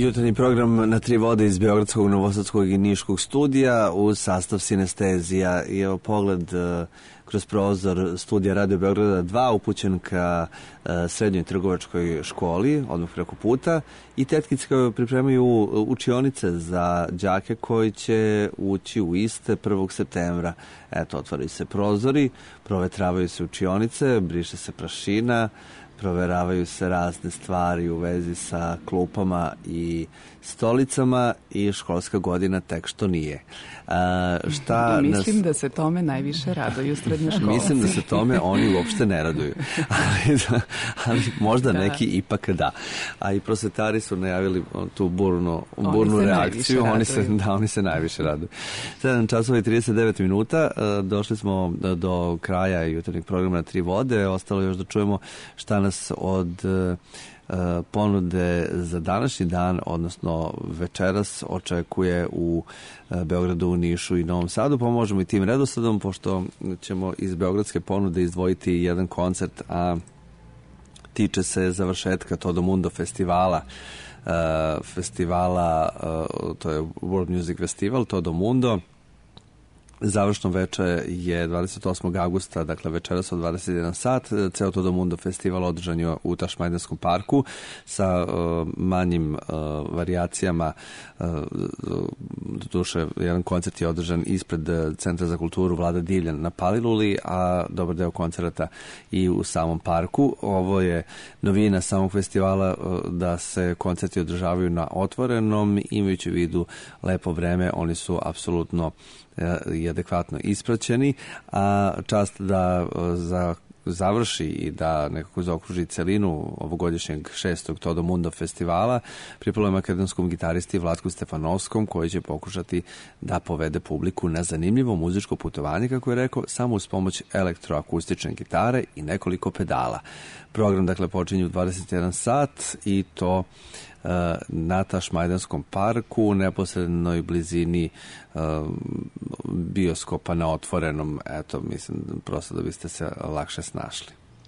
Jutarnji program na tri vode iz Beogradskog, Novosadskog i Niškog studija uz sastav Sinestezija i evo pogled uh, kroz prozor studija Radio Beograda dva upućen ka uh, srednjoj trgovačkoj školi, odmah preko puta, i tetkice koje pripremaju učionice za đake koji će ući u iste prvog septembra. Eto, otvaraju se prozori, provetravaju se učionice, briše se prašina, proveravaju se razne stvari u vezi sa klupama i stolicama i školska godina tek što nije. A, šta Mislim nas... da se tome najviše raduju srednjoškolci. Mislim da se tome oni uopšte ne raduju. ali, ali možda da. neki ipak da. A i prosvetari su najavili tu burnu, burnu oni reakciju. Oni se, da, oni se najviše raduju. sedam časova i trideset devet minuta. Došli smo do kraja jutarnjeg programa na tri vode. Ostalo još da čujemo šta nas od ponude za današnji dan, odnosno večeras, očekuje u Beogradu, u Nišu i Novom Sadu, pa možemo i tim redosledom, pošto ćemo iz beogradske ponude izdvojiti jedan koncert, a tiče se završetka Todo Mundo festivala. Uh, festivala, uh, to je World Music Festival, Todo Mundo. Završno veče je dvadeset osmog avgusta, dakle večeras od dvadeset jedan sat. Ceo Todo Mundo festival održan je u Tašmajdanskom parku sa uh, manjim uh, varijacijama. Uh, doduše, jedan koncert je održan ispred Centra za kulturu Vlada Divljan na Paliluli, a dobar deo koncerata i u samom parku. Ovo je novina samog festivala, uh, da se koncerti održavaju na otvorenom, imajući u vidu lepo vreme. Oni su apsolutno i adekvatno ispraćeni, a čast da za završi i da nekako zaokruži celinu ovogodišnjeg šestog Todo Mundo festivala pripalo je makedonskom gitaristi Vlatku Stefanovskom, koji će pokušati da povede publiku na zanimljivo muzičko putovanje, kako je rekao, samo uz pomoć elektroakustične gitare i nekoliko pedala. Program, dakle, počinje u dvadeset jedan sat i to na Tašmajdanskom parku, u neposrednoj blizini uh, bioskopa na otvorenom. Eto, mislim, prosto da biste se lakše snašli.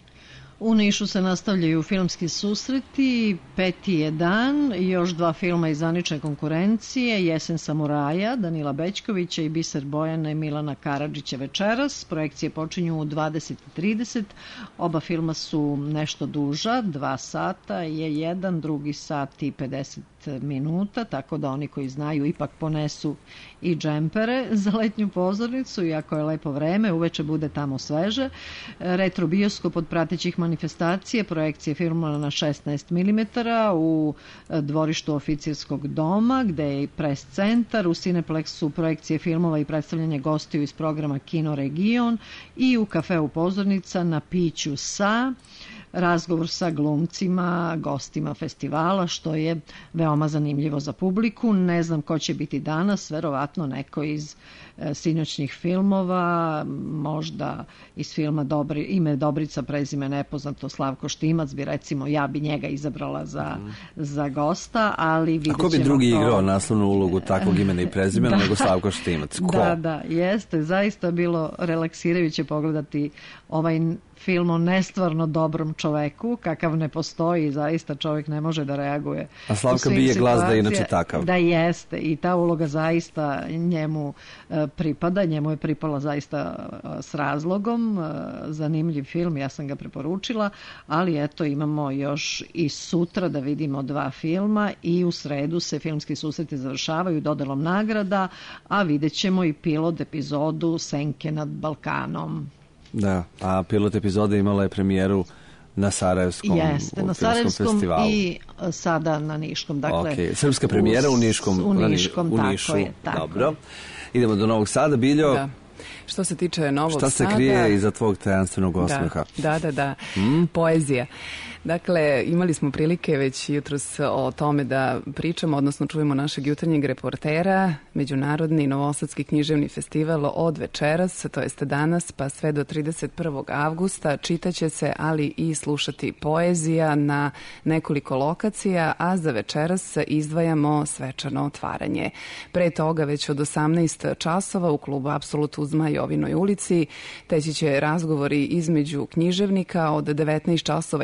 U Nišu se nastavljaju filmski susreti, peti je dan, još dva filma iz zvanične konkurencije, Jesen samuraja, Danila Bećkovića i Biser Bojana i Milana Karadžića večeras. Projekcije počinju u dvadeset trideset, oba filma su nešto duža, dva sata je jedan, drugi sat i pedeset minuta, tako da oni koji znaju ipak ponesu i džempere za letnju pozornicu, iako je lepo vreme, uveče bude tamo sveže. Retro bioskop od pratećih manifestacije, projekcije filmova na šesnaest milimetara u dvorištu oficirskog doma, gde je i pres centar, u Cineplexu projekcije filmova i predstavljanje gostiju iz programa Kino Region i u kafeu Pozornica na piću sa razgovor sa glumcima, gostima festivala, što je veoma zanimljivo za publiku. Ne znam ko će biti danas, verovatno neko iz e, sinoćnih filmova, možda iz filma Dobri, ime Dobrica, prezime nepoznato, Slavko Štimac bi, recimo, ja bi njega izabrala za, mm. za gosta, ali vidjet ćemo. A ko bi drugi to... igrao naslovnu ulogu takvog imena i prezimena da, nego Slavko Štimac? Ko? Da, da, jeste. Zaista bilo relaksirajuće pogledati ovaj film o nestvarno dobrom čoveku, kakav ne postoji, zaista čovjek ne može da reaguje. A Slavka bije glas da je inače takav. Da jeste, i ta uloga zaista njemu e, pripada, njemu je pripala zaista e, s razlogom, e, zanimljiv film, ja sam ga preporučila, ali eto imamo još i sutra da vidimo dva filma i u sredu se filmski susreti završavaju dodelom nagrada, a vidjet ćemo i pilot epizodu Senke nad Balkanom. Da, a pilot epizoda imala je premijeru na Sarajevskom, Jeste, na Sarajevskom festivalu. I sada na Niškom. Dakle, okay. Srpska premijera u, u Niškom. U Niškom, u tako Nišu. je. Tako Dobro. je. Idemo do Novog Sada. Biljo, da. Što se tiče Novog Sada... Šta se krije iza tvog tajanstvenog osmeha? Da, da, da. Hmm? Poezija. Dakle, imali smo prilike već jutros o tome da pričamo, odnosno čujemo našeg jutarnjeg reportera, Međunarodni novosadski književni festival od večeras, to jeste danas, pa sve do trideset prvog avgusta, čitaće se, ali i slušati poezija na nekoliko lokacija, a za večeras izdvajamo svečano otvaranje. Pre toga, već od osamnaest časova u klubu Apsolut u Zmajovinoj ulici, teći će razgovori između književnika od devetnaest časova i trideset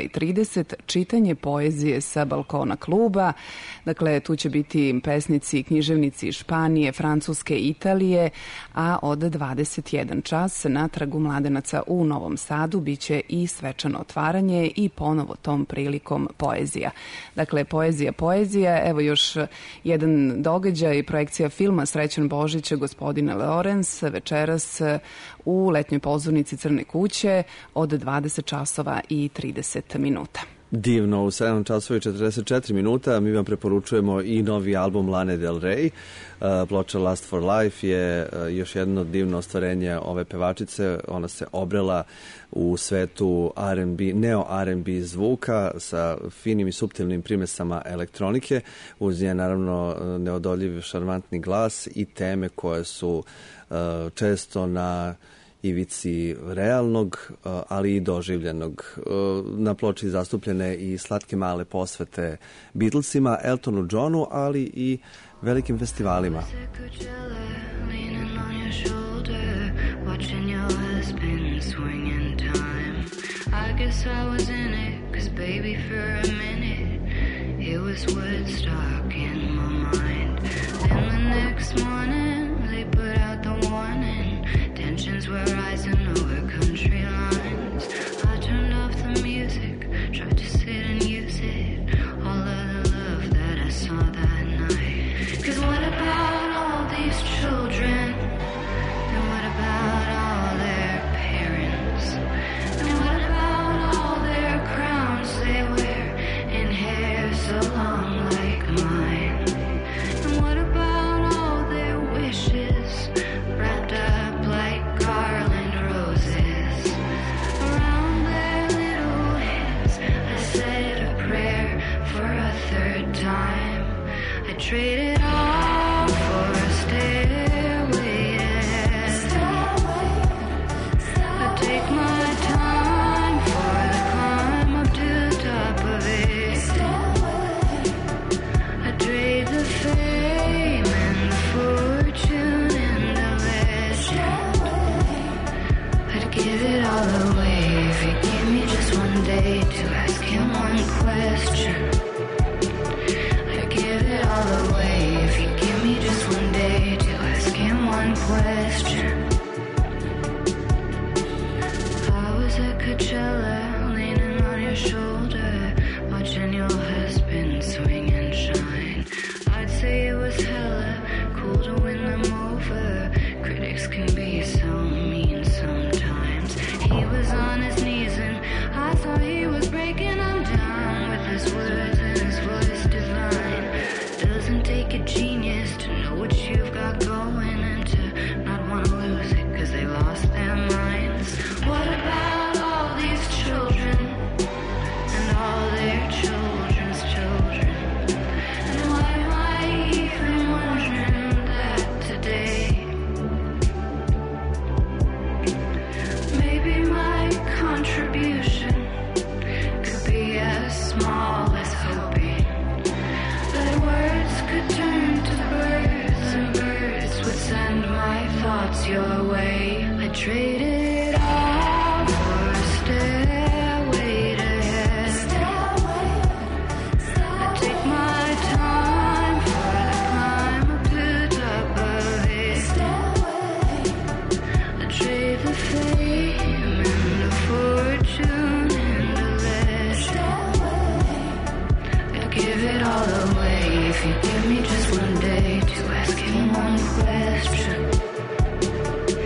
trideset čitanje poezije sa balkona kluba. Dakle, tu će biti pesnici i književnici iz Španije, Francuske, Italije, a od dvadeset jedan čas na Trgu Mladenaca u Novom Sadu biće i svečano otvaranje i ponovo tom prilikom poezija. Dakle, poezija, poezija, evo još jedan događaj, projekcija filma Srećan Božić, gospodine Lorenz, večeras u letnjoj pozornici Crne kuće od dvadeset časova i trideset minuta. Divno, u sedam časova i četrdeset četiri minuta mi vam preporučujemo i novi album Lane Del Rey. Ploča Last for Life je još jedno divno ostvarenje ove pevačice. Ona se obrela u svetu R and B, neo R and B zvuka sa finim i suptilnim primesama elektronike. Uz nje naravno neodoljiv šarmantni glas i teme koje su često na ivici realnog, ali i doživljenog. Na ploči zastupljene i slatke male posvete Beatlesima, Eltonu Johnu, ali i velikim festivalima. Tensions were rising over country lines. I turned off the music, tried to sit and use it, all of the love that I saw that night. 'Cause what about all these children? And what about all their parents? And what about all their crowns they wear and hair so long like mine? And what about all their wishes wrapped up like garland roses around their little heads? I said a prayer for a third time. I traded all for a stairway to heaven. I take my time for the climb up to the top of it. I trade the fame and the fortune and the legend. I'd give it all away if you give me just one day to ask him one question. I'd give it all away if you give me just one day to ask him one question. I was at Coachella, leaning on your shoulder, watching your husband swing and shine. I'd say it was hella cool to win them over. Critics can be so mean sometimes. He was on his knees and I thought he was breaking them down with his words and his voice divine. Doesn't take a genius to know what you've got going and to not want to lose it 'cause they lost their minds. What about all these children and all their children's children? And why am I even wondering that today? Maybe my contribution could be as small as hoping that words could turn to birds and birds would send my thoughts your way. I traded it all for a stairway to heaven. I take my time for the climb up to the top of it. I trade the fame and the fortune and the legend. I'd give it all away if you give me just one day to ask him one question.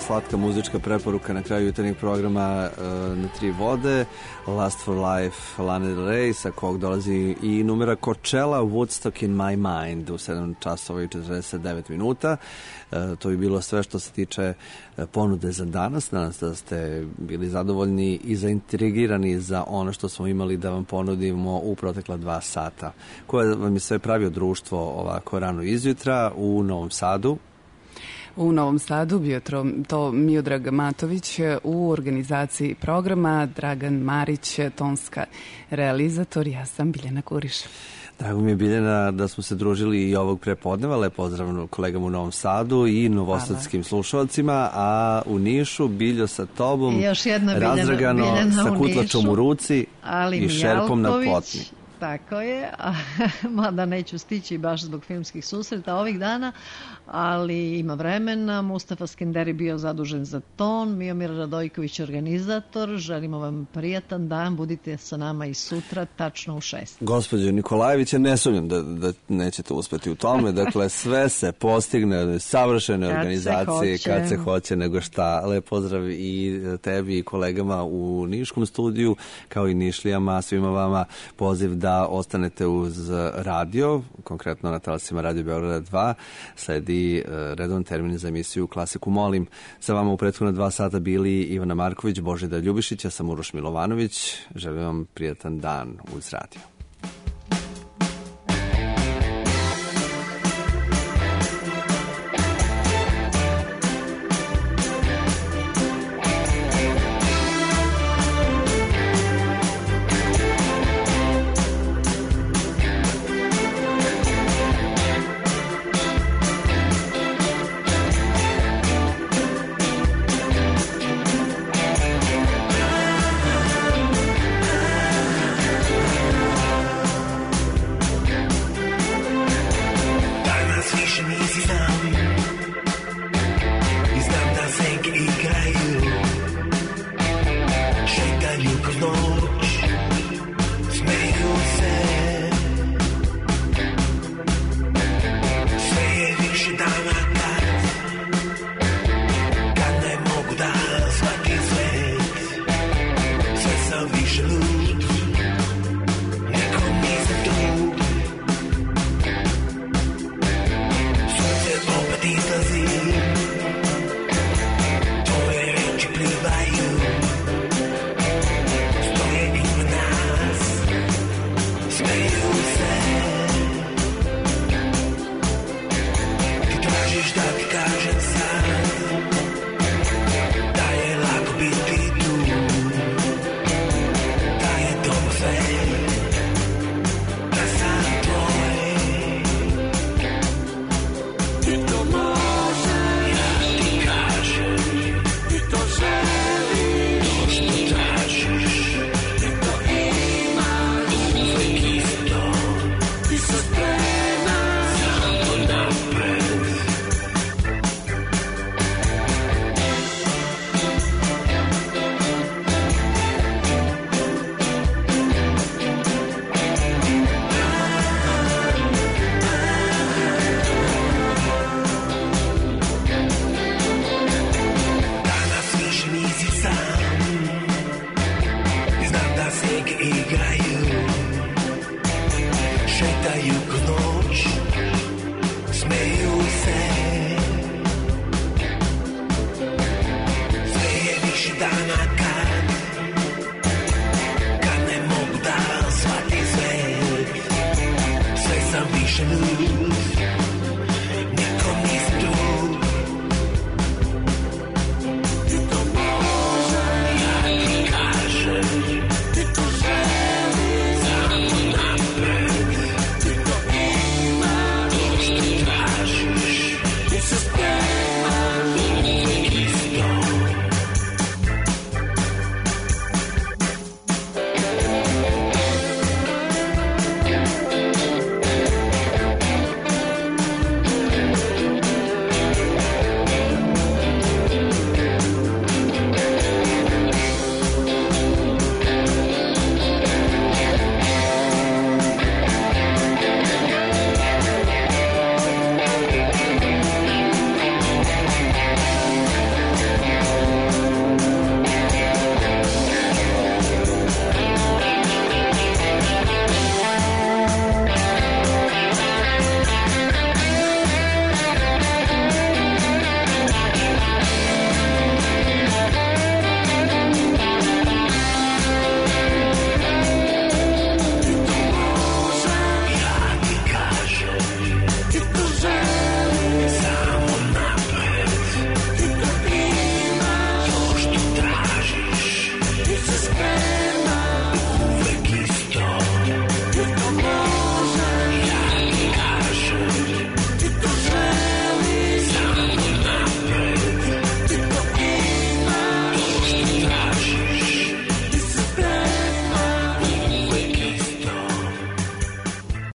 slatka muzička preporuka na kraju jutarnjeg programa uh, na tri vode. Last for Life, Lana Del Rey, sa kog dolazi i numera Coachella, Woodstock in my mind u sedam časova i četrdeset devet minuta. Uh, to bi bilo sve što se tiče uh, ponude za danas. Nadam se da ste bili zadovoljni i zaintrigirani za ono što smo imali da vam ponudimo u protekla dva sata. Koje vam je sve pravio društvo ovako rano izjutra u Novom Sadu? U Novom Sadu bio to Miodrag Matović, u organizaciji programa Dragan Marić, tonska realizator, ja sam Biljana Kuriš. Drago mi je, Biljana, da smo se družili i ovog prepodneva. Lep pozdrav kolegama u Novom Sadu i novosadskim slušalcima, a u Nišu Biljo sa tobom, još jedna Biljana, razdragano Biljana sa kutlačom u, u ruci Ali i šerpom na plotni. Tako je, mada neću stići baš zbog filmskih susreta ovih dana, ali ima vremena. Mustafa Skenderi bio zadužen za ton, Miomir Radojković organizator. Želimo vam prijatan dan, budite sa nama i sutra, tačno u šest. Gospođo Nikolajevića, ne sumnjam da, da nećete uspeti u tome, dakle sve se postigne, savršene kad organizacije se kad se hoće, nego šta. Lep pozdrav i tebi i kolegama u Niškom studiju, kao i Nišlijama, svima vama poziv da da ostanete uz radio, konkretno na talasima Radio Beograda dva, sledi redovan termin za emisiju Klasiku molim. Sa vama u prethodna dva sata bili Ivana Marković, Božidar Ljubišić, ja sam Uroš Milovanović. Želim vam prijatan dan uz radio. Više luz